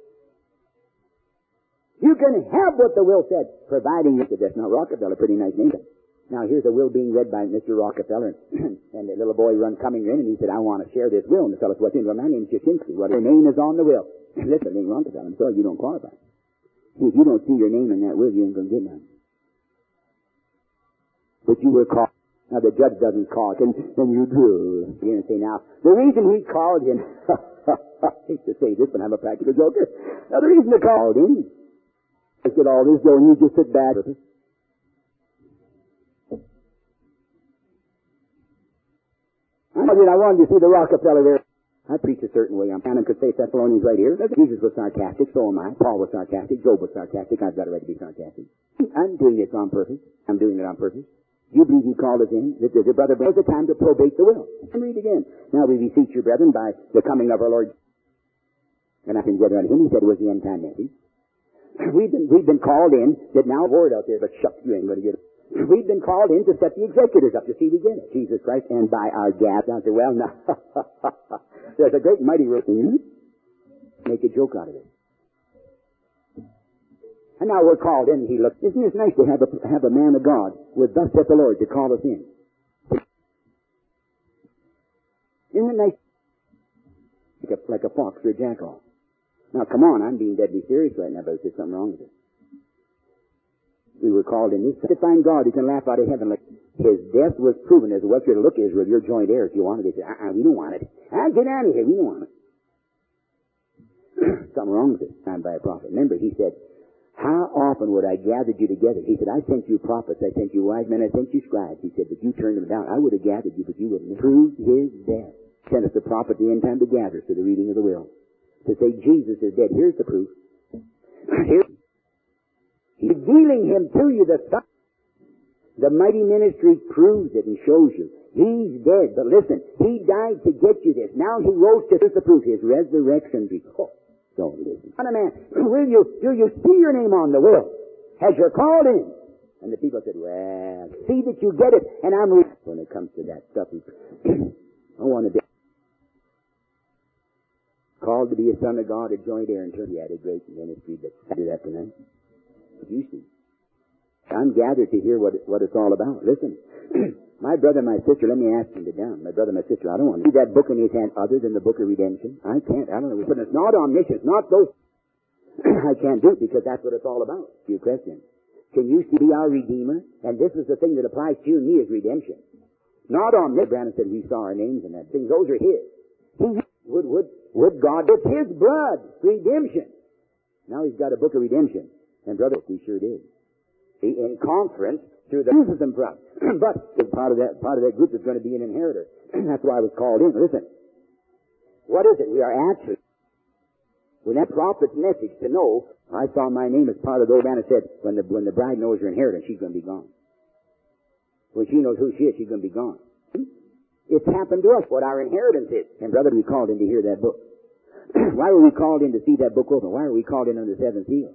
You can have what the will said, providing that that's not Rockefeller, pretty nice name. Now, here's a will being read by Mister Rockefeller, and the little boy run coming in, and he said, I want to share this will. And tell us what's in it. Well, my name's Jasinski. What your name is on the will. Listen, name Rockefeller. I'm sorry, you don't qualify. See, if you don't see your name in that will, you ain't going to get none. But you were called. Now, the judge doesn't call it, and, and you do. You're going to say, now, the reason he called him, I hate to say this, but I'm a practical joker. Now, the reason they called him, let's get all this going, you just sit back with us. I mean, I wanted to see the Rockefeller there. I preach a certain way. I'm and I could say Thessalonians right here. Jesus was sarcastic, so am I. Paul was sarcastic. Job was sarcastic. I've got a right to be sarcastic. I'm doing this on purpose. I'm doing it on purpose. You believe he called us in? That the brother was the time to probate the will. And read again. Now we beseech you, brethren, by the coming of our Lord. And I can get on him. He said it was the end time message. We've been we've been called in. That now a word out there, but shucks, you ain't going to get it. We've been called in to set the executors up to see we get it. Jesus Christ, and by our gap, I say, well, now, there's a great mighty root in you. Make a joke out of it. And now we're called in, he looks, isn't it nice to have a, have a man of God with thus saith the Lord to call us in? Isn't it nice? Like a, like a fox or a jackal. Now, come on, I'm being deadly serious right now, but there's something wrong with it. We were called in this to find God who can laugh out of heaven. Like his death was proven as well. Look, Israel, you're joint heirs. If you want it, they said, uh-uh, we don't want it. Ah, get out of here. We don't want it. Something wrong with it. Signed by a prophet. Remember, he said, how often would I gather you together? He said, I sent you prophets. I sent you wise men. I sent you scribes. He said, but you turned them down. I would have gathered you, but you wouldn't. Proved his death. Sent us the prophet at the end time to gather us to the reading of the will. to say Jesus is dead. Here's the proof. Here, He's revealing Him to you, the Son. The mighty ministry proves it and shows you. He's dead, but listen, He died to get you this. Now He rose to, here's the proof, His resurrection. Oh, don't listen. Son of man, will you, do you see your name on the will? Has your called in? And the people said, well, see that you get it. And I'm re- when it comes to that stuff, I want to be called to be a son of God, a joint heir, and he had a great ministry, but I do that tonight. You see. I'm gathered to hear what, it, what it's all about. Listen, my brother and my sister, let me ask him to down. My brother and my sister, I don't want to see that book in his hand other than the book of redemption. I can't, I don't know. But it's not omniscience, not those. I can't do it because that's what it's all about. You question. Can you see our Redeemer? And this is the thing that applies to you and me is redemption. Not omniscience. Brandon said we saw our names in that thing. Those are his. He would, would, would God, it's his blood, redemption. Now he's got a book of redemption. And brother, he sure did. In conference through the Jerusalem front. But part of that part of that group is going to be an inheritor. That's why I was called in. Listen, what is it? We are actually, with that prophet's message to know, I saw my name as part of those man that said, when the when the bride knows her inheritance, she's going to be gone. When she knows who she is, she's going to be gone. It's happened to us, what our inheritance is. And brother, we called in to hear that book. Why were we called in to see that book open? Why were we called in under the seventh seal?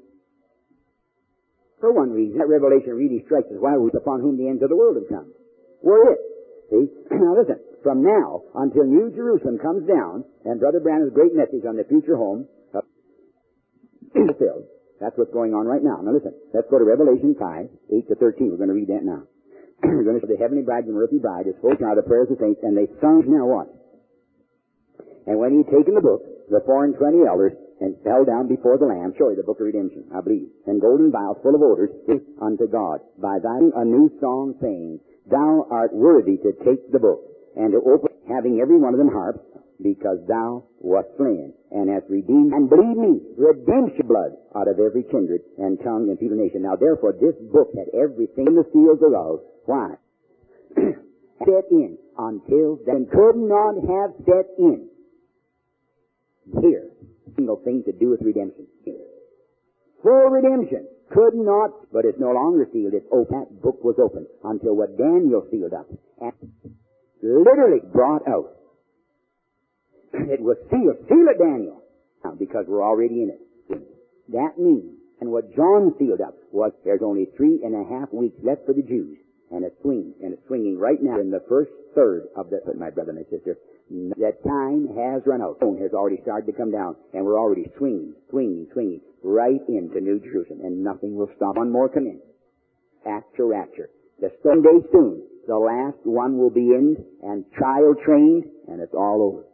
For one reason, that revelation really strikes us. Why was upon whom the ends of the world have come? We're it. See? Now listen, from now until New Jerusalem comes down, and Brother Branham's great message on the future home, uh, fulfilled. That's what's going on right now. Now listen, let's go to Revelation five, eight to thirteen. We're going to read that now. We're going to show the heavenly bride and the earthly bride is spoken are the prayers of saints, and they sung now what? And when he had taken the book, the four and twenty elders, and fell down before the Lamb, show you the book of redemption, I believe, and golden vials full of odors unto God, by thine a new song saying, Thou art worthy to take the book, and to open, having every one of them harps, because thou wast slain, and hast redeemed, and believe me, redemption blood out of every kindred, and tongue, and people nation. Now therefore this book had everything in the seals thereof. Why? Set in, until then could not have set in. Here. Single thing to do with redemption. Full redemption. Could not, but it's no longer sealed. It's open. That book was open until what Daniel sealed up. And literally brought out. It was sealed. Seal it, Daniel. Now, because we're already in it. That means, and what John sealed up was there's only three and a half weeks left for the Jews. And it's swinging. And it's swinging right now in the first third of the, my brother and my sister, that time has run out. The stone has already started to come down, and we're already swinging, swinging, swinging, right into New Jerusalem, and nothing will stop. One more come in. After rapture. The stone day soon. The last one will be in, and trial trained, and it's all over.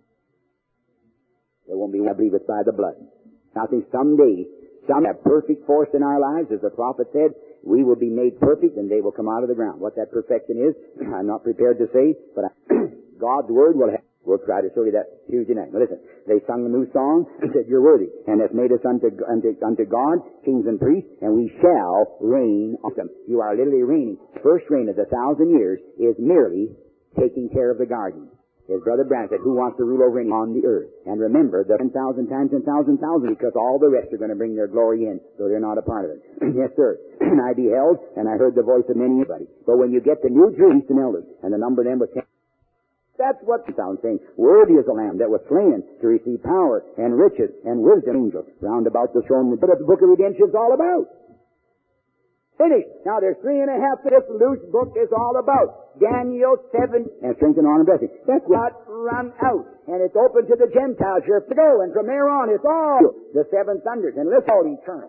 There won't be one, I believe it's by the blood. Nothing someday, some have perfect force in our lives, as the prophet said, we will be made perfect, and they will come out of the ground. What that perfection is, I'm not prepared to say, but I, God's Word will have. We'll try to show you that Tuesday night. Now listen, they sung a new song and said, You're worthy, and hath made us unto, unto, unto God, kings and priests, and we shall reign on them. You are literally reigning. First reign of the thousand years is merely taking care of the garden. His brother Branham said, Who wants to rule over any on the earth? And remember, the ten thousand times ten thousand thousand, because all the rest are going to bring their glory in, so they're not a part of it. Yes, sir. And I beheld, and I heard the voice of many everybody. But when you get the New Jerusalem and elders, and the number of them was ten, that's what the sound saying. Worthy is the Lamb that was slain to receive power and riches and wisdom, angels, round about the throne. What the book of redemption is all about. Finished. Now there's three and a half that this loose book is all about. Daniel seven and strength and honor and blessing. That's not run out. And it's open to the Gentiles. You're to go. And from there on, it's all the seven thunders. And it's all eternal.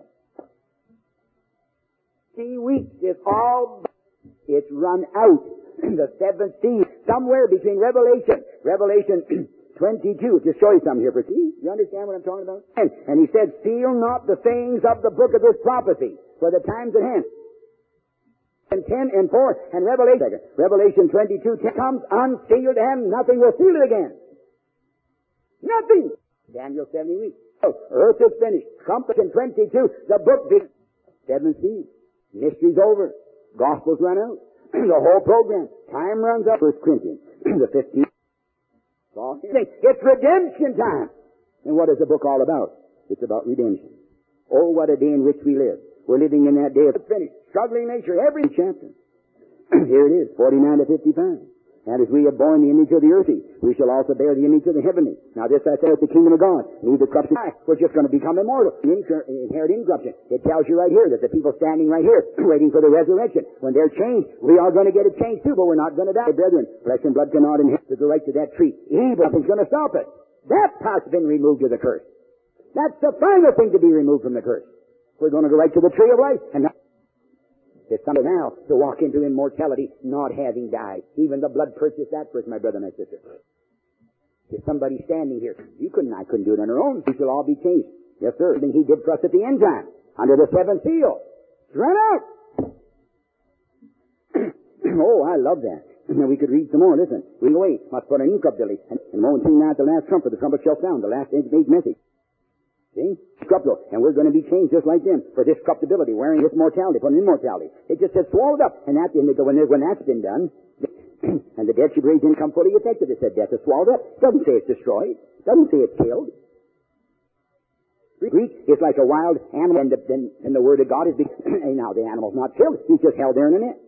See, weeks is all, it's run out. The seventh seal. Somewhere between Revelation, Revelation twenty-two. Just show you something here. For see, you understand what I'm talking about? And, and he said, seal not the sayings of the book of this prophecy, for the times at hand. And ten and four, and Revelation, Revelation twenty-two, ten comes unsealed, and nothing will seal it again. Nothing. Daniel seventy weeks. Oh, earth is finished. Trumpet in twenty-two. The book begins. Seven seals. Mystery's over. Gospel's run out. The whole program. Time runs up. First Corinthians, the fifteenth. It's redemption time. And what is the book all about? It's about redemption. Oh, what a day in which we live. We're living in that day of finished, struggling nature, every chapter. Here it is, forty-nine to fifty-five. And as we have borne the image of the earthy, we shall also bear the image of the heavenly. Now this I say is the kingdom of God. Neither corruption. We're just going to become immortal. Inherit incorruption. It tells you right here that the people standing right here, waiting for the resurrection, when they're changed, we are going to get a change too, but we're not going to die. Brethren, flesh and blood cannot inherit the right to that tree. Evil, nothing's going to stop it. That part's been removed to the curse. That's the final thing to be removed from the curse. We're going to go right to the tree of life. And not it's something now to walk into immortality, not having died. Even the blood purchased that for us, my brother and my sister. If somebody standing here, you couldn't, I couldn't do it on our own. We shall all be changed. Yes, sir. Something he did for us at the end time, under the seventh seal. It's run out. Oh, I love that. Now we could read some more. Listen, we wait. Must put an ink up, Billy. And the moment now at the last trumpet, the trumpet shall sound, the last age message. See? Corruptible. And we're going to be changed just like them for this corruptibility, wearing this mortality, for an immortality. It just says swallowed up. And that, when, when that's been done, and the dead should raise income fully effective. It said death is swallowed up. It doesn't say it's destroyed. It doesn't say it's killed. Greek is like a wild animal, and the, then, and the word of God is, and now the animal's not killed. He's just held there in a net.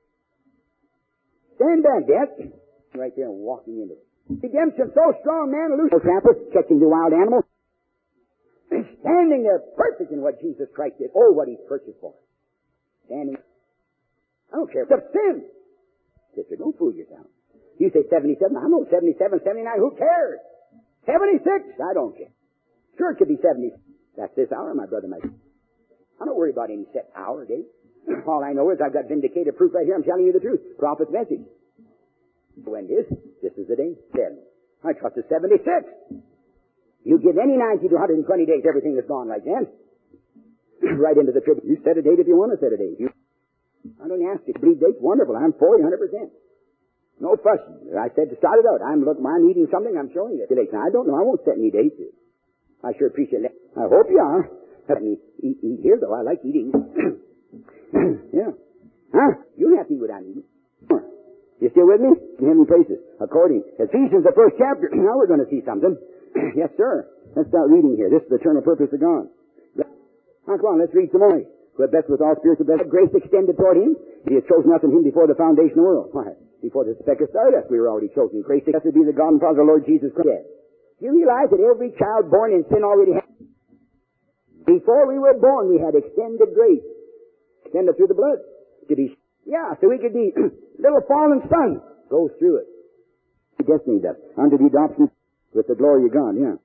Stand back, death. Right there walking into it. Redemption so strong, man, loose trapper, catching the wild animal. Standing there perfect in what Jesus Christ did. Oh, what He's purchased for us. Standing. I don't care. It's a sin. Sister, don't fool yourself. You say seventy-seven. I know seventy-seven, seventy-nine. Who cares? seventy-six. I don't care. Sure, it could be seventy. That's this hour, my brother, my sister. I don't worry about any set hour, date. All I know is I've got vindicated proof right here. I'm telling you the truth. Prophet's message. When this? This is the day. Seven. I trust it's seventy-six. You give any ninety to one hundred twenty days, everything is gone right then. Right into the trip. You set a date if you want to set a date. You, I don't ask you. Believe dates, wonderful. I'm for you one hundred percent. No fuss. I said to start it out. I'm looking, I'm eating something, I'm showing you. Now, I don't know. I won't set any dates. I sure appreciate that. I hope you are. Let me eat, eat here, though. I like eating. Yeah. Huh? You don't have to eat without eating. You still with me? In heavenly places. According to Ephesians, the first chapter. Now we're going to see something. Yes, sir. Let's start reading here. This is the eternal purpose of God. Now, come on, let's read some more. Who had best with all spiritual blessing, grace extended toward Him. He has chosen us in Him before the foundation of the world. Why? Before the speck of stardust, we were already chosen. Grace extended be the God and Father of the Lord Jesus Christ. Do you realize that every child born in sin already had? Before we were born, we had extended grace. Extended through the blood. To be, yeah, so we could be little fallen sons. Goes through it. Destiny does. Under the adoption with the glory of God, yeah.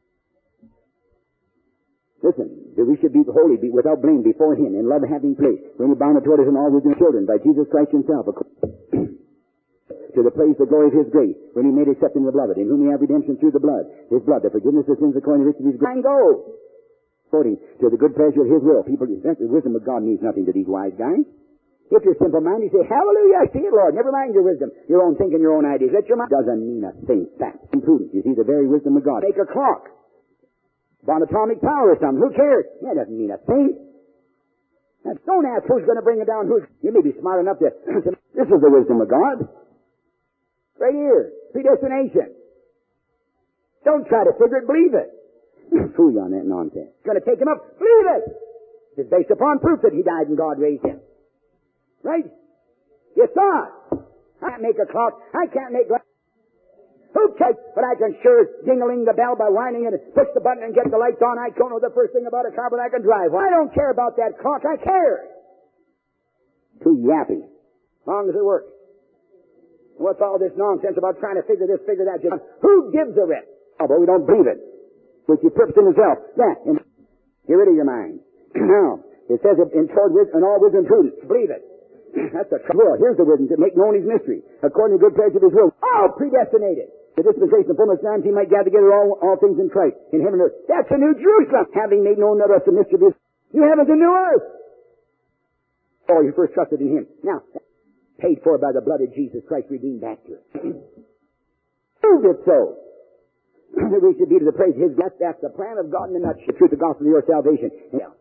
Listen, that we should be holy, be without blame before Him, in love having place, when He bound toward us in all wisdom children, by Jesus Christ Himself, to the praise the glory of His grace, when He made accepting the beloved, in whom we have redemption through the blood, His blood, the forgiveness of sins according to the riches of His grace. And go! According to the good pleasure of His will. People, the wisdom of God means nothing to these wise guys. If you're simple minded, you say, hallelujah, I see it, Lord. Never mind your wisdom, your own thinking, your own ideas. Let your mind doesn't mean a thing. Fact. Imprudence. You see the very wisdom of God. Make a clock. About atomic power or something. Who cares? That doesn't mean a thing. Now, don't ask who's going to bring it down. Who's, you may be smart enough to, this is the wisdom of God. Right here. Predestination. Don't try to figure it, believe it. Fool you on that nonsense. It's going to take him up. Believe it. It's based upon proof that He died and God raised Him. Right? You saw it. I can't make a clock. I can't make... Who cares? But I can sure jingling the bell by whining and push the button and get the lights on. I don't know the first thing about a car, but I can drive one. I don't care about that clock. I care. Too yappy. As long as it works. What's all this nonsense about trying to figure this, figure that? Who gives a rip? Oh, but we don't believe it. Which He purposed in Himself. That. And get rid of your mind. Now, it says it in, toward wisdom, in all wisdom and prudence. Believe it. That's the trouble. Here's the wisdom to make known His mystery, according to good pleasure of His will. Oh, predestinated. The dispensation of fullness times He might gather together all, all things in Christ, in heaven and earth. That's the New Jerusalem, having made known to us the mystery of His. You haven't the new earth. Oh, you first trusted in Him. Now, paid for by the blood of Jesus Christ, redeemed back to it. Proved it so. That we should be to the praise of His death. That's the plan of God in a nutshell. The truth of the gospel of your salvation. Yeah.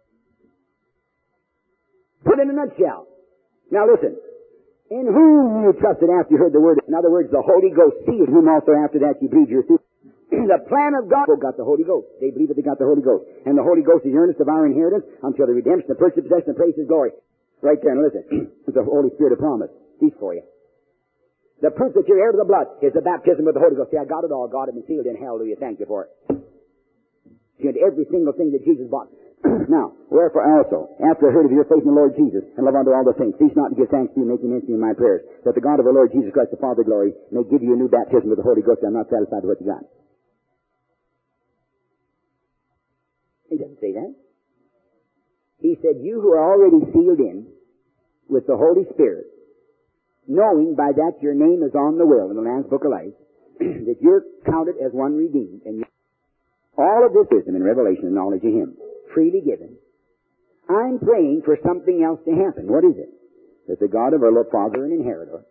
Put in a nutshell. Now listen. In whom you trusted after you heard the word. In other words, the Holy Ghost sealed, whom also after that you believed your truth. The plan of God got the Holy Ghost. They believe that they got the Holy Ghost. And the Holy Ghost is the earnest of our inheritance until the redemption, the purchase, possession, and praise His glory. Right there, now listen. It's the Holy Spirit of promise. He's for you. The proof that you're heir to the blood is the baptism with the Holy Ghost. See, I got it all. God had been sealed in. Hallelujah. Thank you for it. You had every single thing that Jesus bought. Now, wherefore also, after I heard of your faith in the Lord Jesus, and love unto all the saints, cease not to give thanks to you, making mention in my prayers, that the God of our Lord Jesus Christ, the Father of glory, may give you a new baptism with the Holy Ghost. I'm not satisfied with what you got. He doesn't say that. He said, you who are already sealed in with the Holy Spirit, knowing by that your name is on the will in the Lamb's Book of Life, that you're counted as one redeemed, and all of this wisdom and revelation and knowledge of Him, freely given. I'm praying for something else to happen. What is it? That the God of our Lord Father and Inheritor,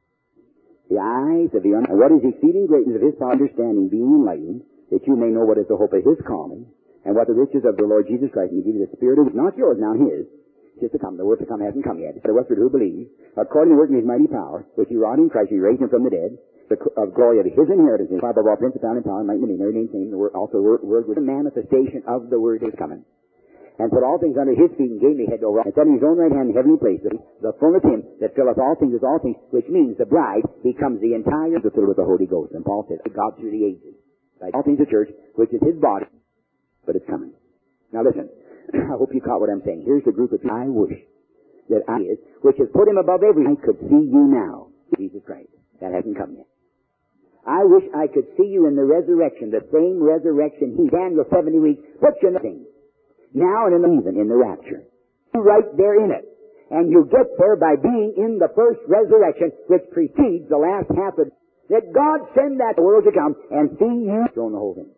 the eyes of the un- and what is exceeding greatness of His understanding being enlightened, that you may know what is the hope of His calling, and what the riches of the Lord Jesus Christ, and He give you the Spirit of, not yours, now His, just to come. The word to come hasn't come yet. The westward who believes, according to the work of His mighty power, which He wrought in Christ, He raised Him from the dead, the of glory of His inheritance, in above all principality and power, and might and dominion, every name, the word, also the word, word was the manifestation of the word is coming. And put all things under His feet, and gave me head over all, and set in His own right hand in heavenly places, the fullness of Him that filleth all things with all things, which means the bride becomes the entire filled with the Holy Ghost. And Paul says, God through the ages, by all things the church, which is His body, but it's coming. Now listen, I hope you caught what I'm saying. Here's the group of people I wish that I is, which has put Him above everything. I could see you now, Jesus Christ. That hasn't come yet. I wish I could see you in the resurrection, the same resurrection He, Daniel seventy weeks, put you in the thing. Now and in the even, in the rapture. Right there in it. And you get there by being in the first resurrection, which precedes the last half of, that God send that world to come and see you thrown the whole thing.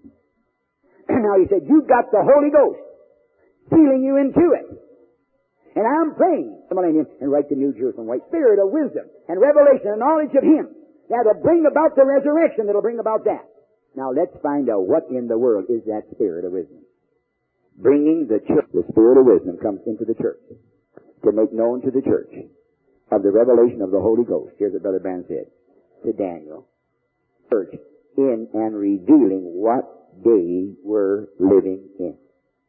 Now He said, you've got the Holy Ghost sealing you into it. And I'm praying, and write the New Jerusalem, white spirit of wisdom and revelation and knowledge of Him. That'll bring about the resurrection that'll bring about that. Now let's find out what in the world is that spirit of wisdom. Bringing the church, the spirit of wisdom comes into the church to make known to the church of the revelation of the Holy Ghost. Here's what Brother Branham said to Daniel. Church in and revealing what they were living in.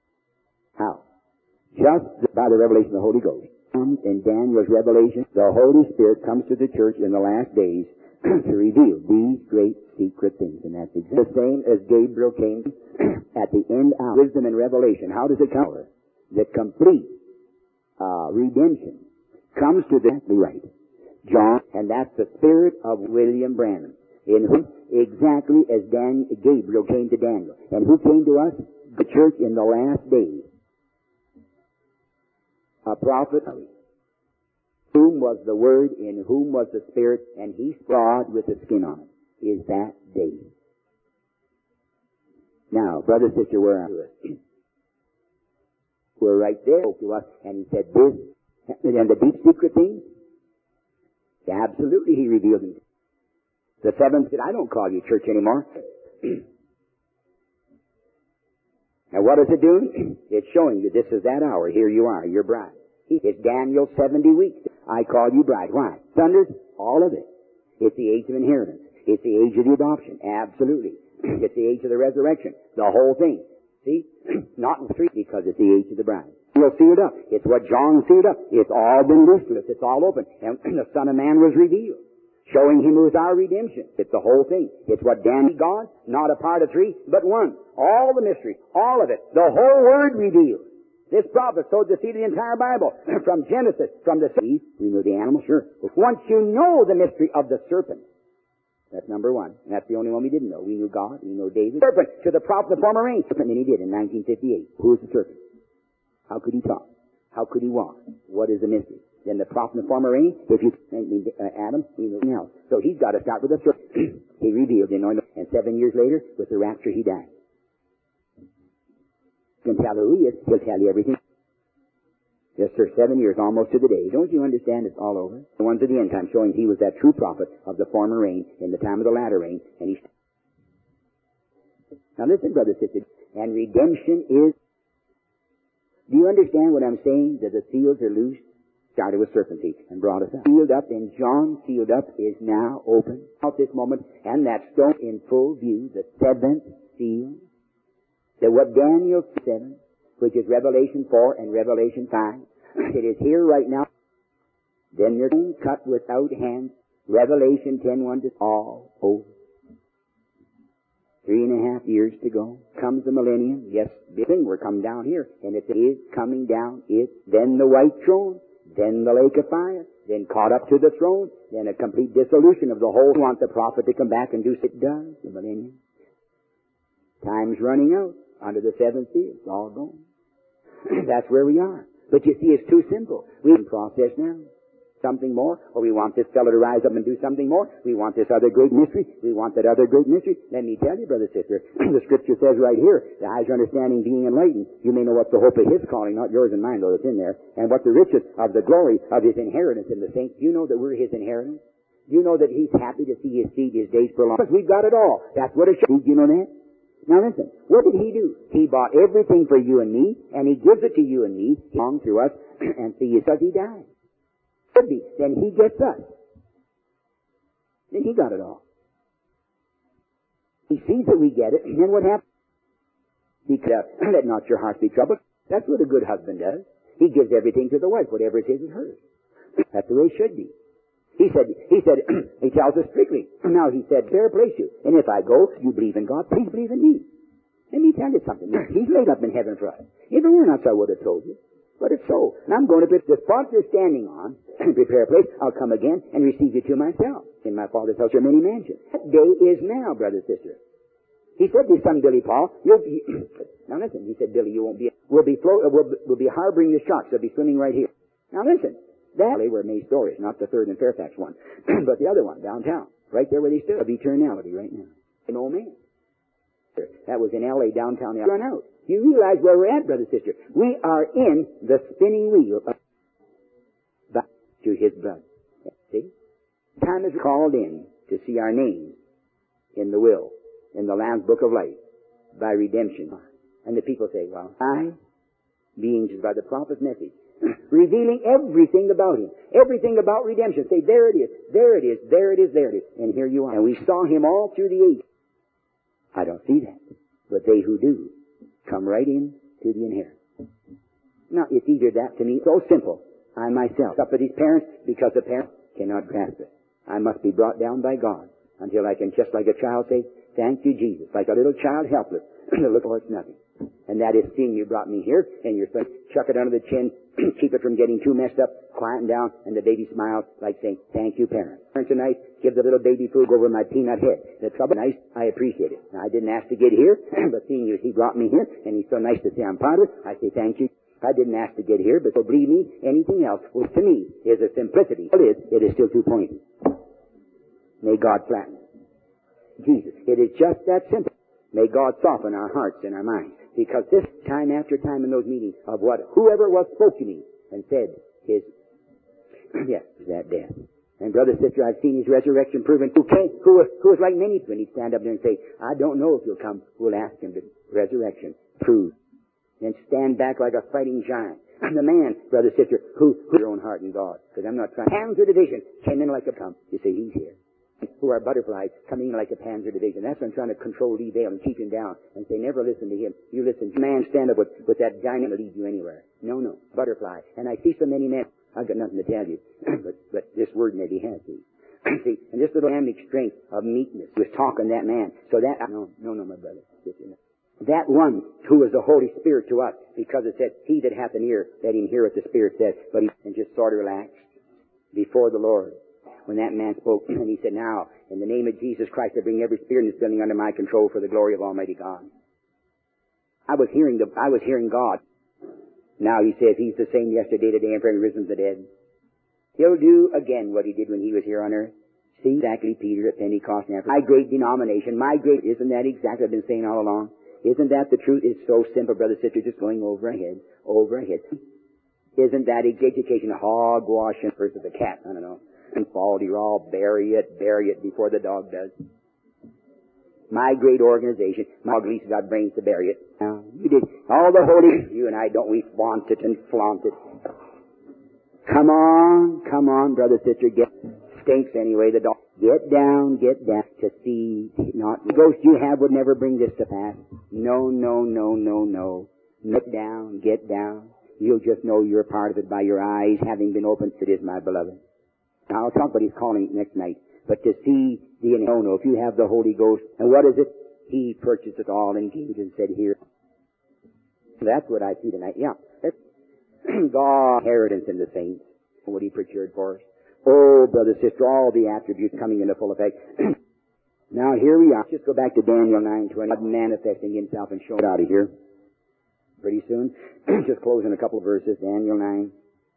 How? Just by the revelation of the Holy Ghost. In Daniel's revelation, the Holy Spirit comes to the church in the last days to reveal these great secret things. And that's exactly the same as Gabriel came at the end of wisdom and revelation. How does it come? The complete uh, redemption comes to the right. John, and that's the spirit of William Branham, in whom exactly as Dan, Gabriel came to Daniel. And who came to us? The church in the last days. A prophet, whom was the Word, in whom was the Spirit, and He sprawled with the skin on it, is that day. Now, brother, sister, where are we? We're right there to us, and He said this, and the deep secret things, absolutely He revealed them. The seventh said, I don't call you church anymore. Now what is it doing? It's showing you this is that hour. Here you are, your bride. It's Daniel seventy weeks. I call you bride. Why? Thunders? All of it. It's the age of inheritance. It's the age of the adoption. Absolutely. It's the age of the resurrection. The whole thing. See? Not in three, because it's the age of the bride. You'll see it up. It's what John sealed up. It's all been loosed to us. It's all open. And the Son of Man was revealed, showing Him who is our redemption. It's the whole thing. It's what Daniel God, not a part of three, but one. All the mystery, all of it, the whole Word revealed. This prophet sowed the seed of the entire Bible, from Genesis, from the seed. We know the animal, sure. But once you know the mystery of the serpent, that's number one. And that's the only one we didn't know. We knew God, we know David. Serpent, to the prophet of the former rain. Serpent, and he did in nineteen fifty-eight. Who is the serpent? How could he talk? How could he walk? What is the mystery? Then the prophet of the former rain, if you, uh, Adam, we know else. So he's got to start with the serpent. He revealed the anointing. And seven years later, with the rapture, he died. You can tell who he is. He'll tell you everything. Yes, sir, seven years, almost to the day. Don't you understand it's all over? The ones of the end time showing he was that true prophet of the former rain in the time of the latter rain. And he's... Now listen, brother, sister. And redemption is... Do you understand what I'm saying? That the seals are loosed? started with serpentine and brought us up. Sealed up, and John sealed up is now open at this moment, and that stone in full view, the seventh seal, the what Daniel seven, which is Revelation four and Revelation five. It is here right now. Then they're cut without hands. Revelation ten one to all over. Three and a half years to go. Comes the millennium. Yes, the thing we're coming down here. And it is coming down. It's then the white throne. Then the lake of fire. Then caught up to the throne. Then a complete dissolution of the whole. We want the prophet to come back and do it. Does the millennium. Time's running out. Under the seventh seal. It's all gone. That's where we are. But you see, it's too simple. We can process now. Something more, or we want this fellow to rise up and do something more. We want this other great mystery. We want that other great mystery. Let me tell you, brother, sister, the Scripture says right here, the eyes of understanding being enlightened, you may know what the hope of His calling, not yours and mine, though it's in there, and what the riches of the glory of His inheritance in the saints. Do you know that we're His inheritance? Do you know that He's happy to see His seed, His days prolonged? Because we've got it all. That's what it shows. Do you know that? Now listen, what did He do? He bought everything for you and me, and He gives it to you and me, along through us, and see, because He died. Be. Then He gets us. Then He got it all. He sees that we get it, and then what happens? Because, let not your heart be troubled. That's what a good husband does. He gives everything to the wife. Whatever is his is hers. That's the way it should be. He said, he said, he tells us strictly. Now He said, fair place you. And if I go, you believe in God, please believe in me. Let me tell you something. He's laid up in heaven for us. If it were not so, I would have told you. But it's so. And I'm going to put the spot you're standing on, prepare a place, I'll come again and receive you to myself. In my Father's house are many mansions. That day is now, brother, sister. He said to his son Billy Paul, you'll be, now listen, he said, Billy, you won't be, we'll be float, we'll, we'll be harboring the sharks. They'll be swimming right here. Now listen, that where May Story is, not the third and Fairfax one, but the other one, downtown. Right there where they stood, of eternality right now. An old man. That was in L A, downtown. They run out. You realize where we're at, brother, sister. We are in the spinning wheel of back to His blood. See? Time is called in to see our names in the will, in the Lamb's Book of Life, by redemption. And the people say, well, I, being by the prophet's message, revealing everything about Him, everything about redemption. Say, there it is, there it is, there it is, there it is. And here you are. And we saw Him all through the ages. I don't see that. But they who do come right in to the inheritance. Now, it's either that to me, so simple. I myself suffer these parents because the parents cannot grasp it. I must be brought down by God until I can, just like a child, say, thank you, Jesus. Like a little child, helpless. Look, oh, it's nothing. And that is seeing you brought me here, and you're supposed to chuck it under the chin, keep it from getting too messed up, quieten down, and the baby smiles like saying, thank you, parents. Parents are nice, give the little baby food over my peanut head. The trouble nice, I appreciate it. Now, I didn't ask to get here, but seeing you, He brought me here, and He's so nice to say I'm part of it, I say thank you. I didn't ask to get here, but so believe me, anything else, well, to me, is a simplicity. It is, it is still too pointy. May God flatten it. Jesus, it is just that simple. May God soften our hearts and our minds. Because this time after time in those meetings of what whoever it was spoke to me and said His, yes, that death. And brother, sister, I've seen His resurrection proven. Who came, who was, who was like many when He'd stand up there and say, I don't know if You'll come. We'll ask Him to resurrection prove. And stand back like a fighting giant. And the man, brother, sister, who, who your own heart and God. Because I'm not trying. Panzer division came in like a come. You say He's here. Who are butterflies coming in like a panzer division. That's when I'm trying to control Lee Vale and keep him down and say, never listen to him. You listen. Man, stand up with, with that dynamite to lead you anywhere. No, no. Butterfly. And I see so many men. I've got nothing to tell you. but, but this word maybe has these. See, and this little dynamic strength of meekness was talking that man. So that, no, no, no, my brother. That one who was the Holy Spirit to us, because it said, he that hath an ear, let him hear what the Spirit says. But he, and just sort of relaxed before the Lord. When that man spoke, and he said, now, in the name of Jesus Christ, I bring every spirit in this building under my control for the glory of Almighty God. I was hearing the, I was hearing God. Now he says He's the same yesterday, today, and forever, risen from the dead. He'll do again what He did when He was here on earth. See, exactly Peter at Pentecost. And my great denomination, my great, isn't that exactly what I've been saying all along? Isn't that the truth? It's so simple, brother, sister, just going over ahead, over ahead. Isn't that education, hogwash, and first of the cat? I don't know. And faulty, all bury it, bury it before the dog does. My great organization, my dog at least got brains to bury it. Now, you did all the holy, you and I don't, we flaunt it and flaunt it. Come on, come on, brother, sister, get, stinks anyway, the dog. Get down, get down to see, not, the ghost you have would never bring this to pass. No, no, no, no, no. Get down, get down. You'll just know you're a part of it by your eyes having been opened. It is my beloved. Now, somebody's calling next night. But to see the, no, no, if you have the Holy Ghost, and what is it? He purchased it all and gave it and said, here. That's what I see tonight. Yeah. That's God's inheritance in the saints. What He procured for us. Oh, brother, sister, all the attributes coming into full effect. Now, here we are. Just go back to Daniel nine twenty. God manifesting Himself and showing out of here. Pretty soon. Just closing a couple of verses. Daniel nine.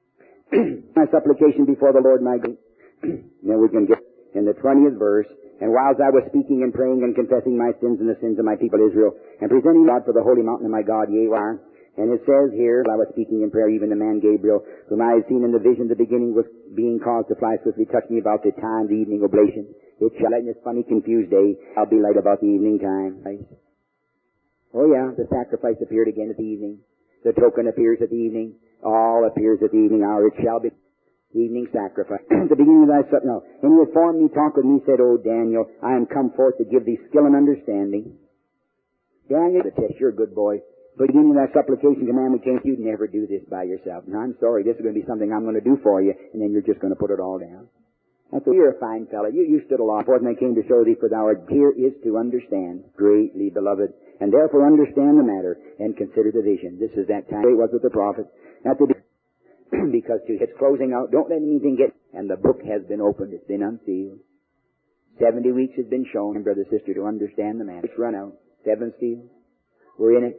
My supplication before the Lord my God. Then we can get in the twentieth verse. And whilst I was speaking and praying and confessing my sins and the sins of my people Israel, and presenting God for the holy mountain of my God, yea, are. And it says here, while I was speaking in prayer, even the man Gabriel, whom I had seen in the vision, the beginning was being caused to fly swiftly, touched me about the time, the evening oblation. It shall light in this funny, confused day. I'll be light about the evening time. Right? Oh yeah, the sacrifice appeared again at the evening. The token appears at the evening. All appears at the evening hour. It shall be evening sacrifice. The beginning of thy son. No. And he informed me, talked with me, said, O Daniel, I am come forth to give thee skill and understanding. Daniel, the test, you're a good boy. But beginning of that supplication commandment came, you'd never do this by yourself. And I'm sorry, this is going to be something I'm going to do for you, and then you're just going to put it all down. That's what, you're a fine fellow. You, you stood along forth, and I came to show thee, for thou art here is to understand, greatly beloved, and therefore understand the matter, and consider the vision. This is that time it was with the prophet. At the because to it's closing out, don't let anything get, and the book has been opened, it's been unsealed. Seventy weeks has been shown, and brother, sister, to understand the matter. It's run out. Seven sealed. We're in it.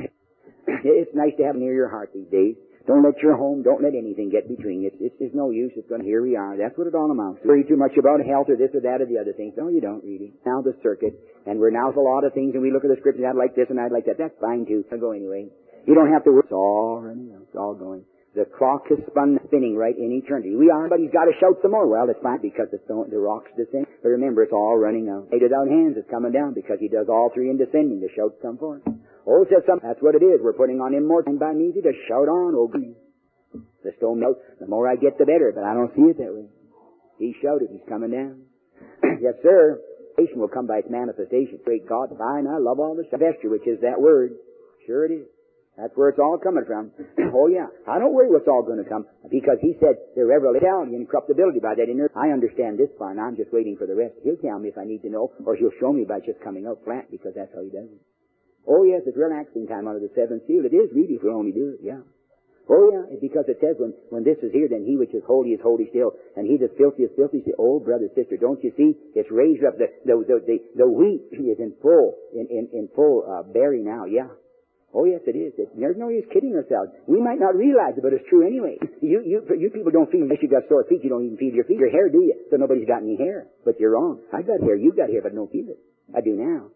It's nice to have near your heart these days. Don't let your home, don't let anything get between you. It's, it's, it's no use. It's going to, here we are. That's what it all amounts to. Worry too much about health or this or that or the other things. No, you don't really. Now the circuit, and we're now a lot of things, and we look at the scriptures, I'd like this and I'd like that. That's fine too. I'll go anyway. You don't have to worry. It's all running out. It's all going. The clock has spun spinning right in eternity. We are, but he's got to shout some more. Well, it's fine because the, stone, the rock's descending. But remember, it's all running out. Eight without hands is coming down because he does all three in descending. The shouts come forth. Oh, says some. That's what it is. We're putting on immortal by me to shout on. Oh, the stone melts. The more I get, the better. But I don't see it that way. He shouted. He's coming down. Yes, sir. Manifestation will come by its manifestation. Great God, fine. I love all the vesture, which is that word. Sure it is. That's where it's all coming from. Oh, yeah. I don't worry what's all going to come, because he said irreverability and corruptibility by that inner. I understand this far, and I'm just waiting for the rest. He'll tell me if I need to know, or he'll show me by just coming out flat, because that's how he does it. Oh, yes, it's relaxing time under the seventh seal. It is really if we only do it, yeah. Oh, yeah, because it says when, when this is here, then he which is holy is holy still, and he that's filthy is filthy still. Oh, brother, sister, don't you see? It's raised up. The, the, the, the, the wheat is in full, in, in, in full uh, berry now, yeah. Oh, yes, it is. It, there's no use kidding ourselves. We might not realize it, but it's true anyway. You you you people don't feed unless you got sore feet. You don't even feed your feet. Your hair, do you? So nobody's got any hair. But you're wrong. I got hair. You got hair, but don't feel it. I do now.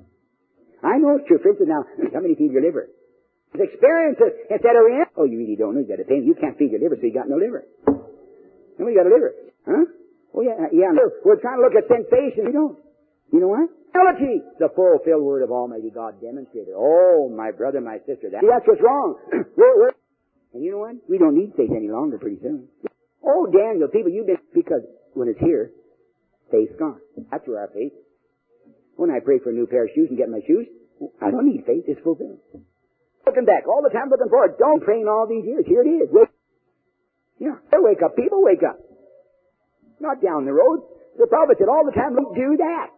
I know it's true. For instance, now, how many feed your liver? It's experience it. Instead of, oh, you really don't know. You got a pain. You can't feed your liver, so you got no liver. And we got a liver. Huh? Oh, yeah. yeah. We're trying to look at sensation. We don't. You know what? Reality, the fulfilled word of Almighty God demonstrated. Oh, my brother, my sister, that, see, that's what's wrong. we're, we're, and you know what? We don't need faith any longer pretty soon. Oh, Daniel, people, you've been, because when it's here, faith's gone. That's where our faith. When I pray for a new pair of shoes and get my shoes, I don't need faith, it's fulfilled. Looking back, all the time looking forward. Don't pray in all these years. Here it is. Wake, yeah, wake up, people, wake up. Not down the road. The prophet said all the time, don't do that.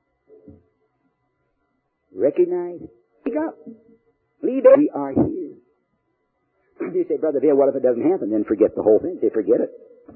Recognize. Wake up. Leave it. We are here. You say, Brother Bill, what if it doesn't happen? Then forget the whole thing. Say, forget it.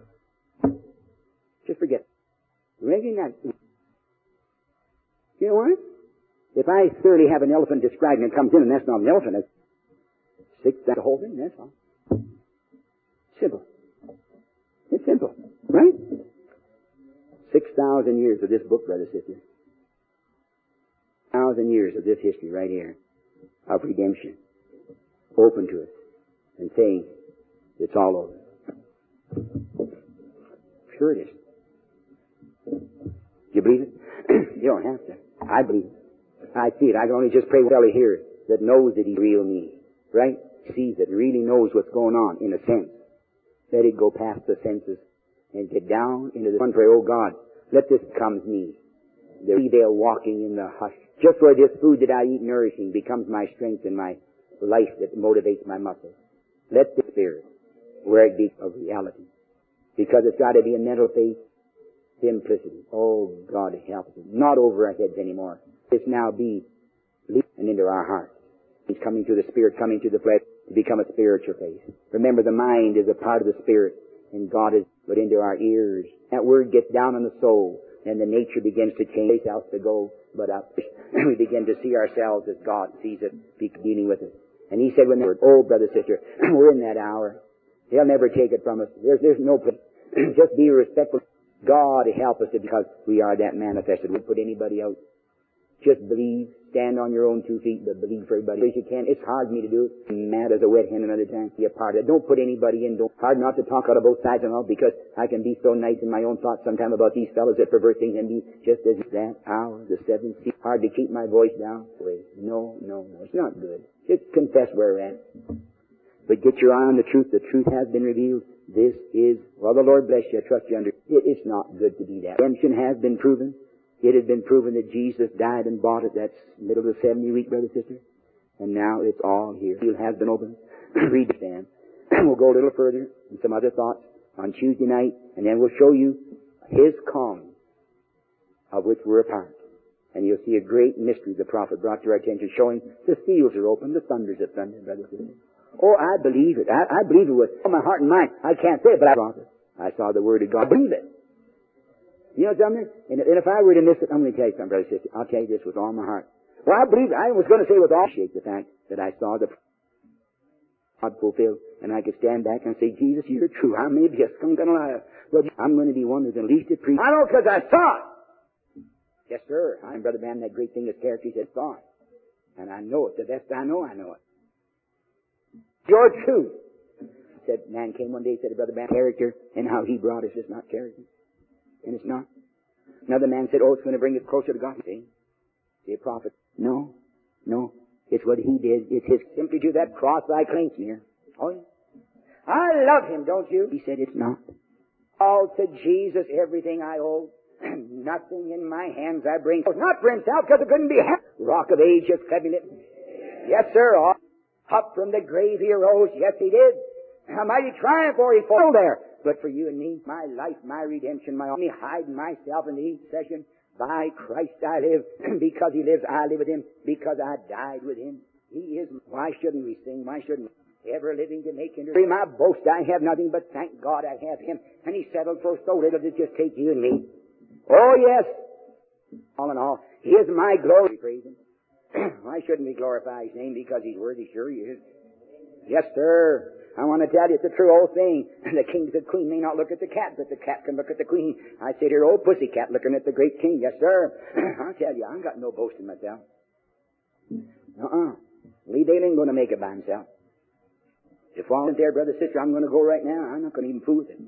Just forget it. Recognize. You know what? If I thoroughly have an elephant described and it comes in and that's not an elephant, it's six, that's the whole thing, that's all. Simple. It's simple. Right? Six thousand years of this book, brother, sister. Thousand years of this history right here of redemption open to us and saying it's all over. Sure it is. Do you believe it? You don't have to. I believe it. I see it. I can only just pray with a fellow here that knows that he's real me. Right? Sees it, really knows what's going on in a sense. Let it go past the senses and get down into the one prayer. Oh God, let this become me. The veil walking in the hush. Just where this food that I eat nourishing becomes my strength and my life that motivates my muscles. Let the Spirit, where it be of reality. Because it's got to be a mental faith, simplicity. Oh God, help us. Not over our heads anymore. This now be and into our hearts. He's coming to the Spirit, coming to the flesh to become a spiritual faith. Remember, the mind is a part of the Spirit, and God is put into our ears. That word gets down on the soul, and the nature begins to change. Place else to go but up. We begin to see ourselves as God sees it, dealing with it. And He said when they were, oh, brother, sister, we're in that hour. They'll never take it from us. There's, there's no place. Just be respectful. God help us because we are that manifested. We'll put anybody out. Just believe. Stand on your own two feet, but believe for everybody as you can. It's hard for me to do it. I'm mad as a wet hen another time. Be a part of it. Don't put anybody in. Don't. Hard not to talk out of both sides and all because I can be so nice in my own thoughts sometime about these fellows that pervert things and be just as that hour, the seventh. Hard to keep my voice down. Wait. No, no, no. It's not good. Just confess where we're at. But get your eye on the truth. The truth has been revealed. This is, well, the Lord bless you. I trust you under. It, it's not good to be that. Redemption has been proven. It has been proven that Jesus died and bought it. That's middle of the seventy week, brother, sister. And now it's all here. It has been opened. Read the stand. We'll go a little further and some other thoughts on Tuesday night, and then we'll show you His calling, of which we're a part. And you'll see a great mystery the prophet brought to our attention, showing the seals are open, the thunders have thundered, brother, sister. Oh, I believe it. I, I believe it with all my heart and mind. I can't say it, but I prophet. I saw the Word of God. I believe it. You know something? And if I were to miss it, I'm going to tell you something, brother, sister. I'll tell you this with all my heart. Well, I believe, I was going to say with all shake the fact that I saw the God fulfilled, and I could stand back and say, Jesus, you're true. I may be a skunk and a liar, but I'm going to be one who's at least a priest. I know because I saw it. Yes, sir. I'm Brother Bam, that great thing, his character, he said, saw it. And I know it. The best I know, I know it. You're true. He said, man came one day, said to Brother Bam, character, and how he brought us is not character. And it's not. Another man said, oh, it's going to bring it closer to God. See? See a prophet. No. No. It's what he did. It's his simply to that cross thy claims near. Oh, yeah. I love him, don't you? He said, it's not. All to Jesus, everything I owe. Nothing in my hands I bring. Not for himself, because it couldn't be helped. Rock of ages, covenant. Yes, sir. Up from the grave he arose. Yes, he did. A mighty triumph for he fell there. But for you and me, my life, my redemption, my only hiding myself in the intercession. By Christ I live. Because he lives, I live with him. Because I died with him. He is. Why shouldn't we sing? Why shouldn't we? Ever living to make intercession. My boast, I have nothing, but thank God I have him. And he settled for so little to just take you and me. Oh, yes. All in all, he is my glory. Praise him. Why shouldn't we glorify his name? Because he's worthy. Sure he is. Yes, sir. I want to tell you, it's a true old thing. The king, the queen may not look at the cat, but the cat can look at the queen. I sit here, old pussy cat, looking at the great king. Yes, sir. I'll tell you, I've got no boast in myself. Uh-uh. Lee Dale ain't going to make it by himself. If all in there, brother, sister, I'm going to go right now. I'm not going to even fool with it.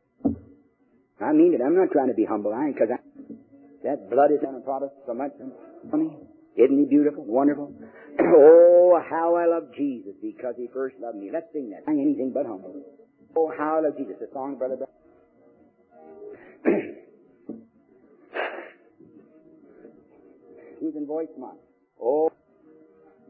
I mean it. I'm not trying to be humble. I ain't, because that blood is on a product so much. Funny. Isn't he beautiful? Wonderful? Oh, how I love Jesus because he first loved me. Let's sing that. Sing anything but humble. Oh, how I love Jesus. A song, brother. Who's in voice? Come on. Oh.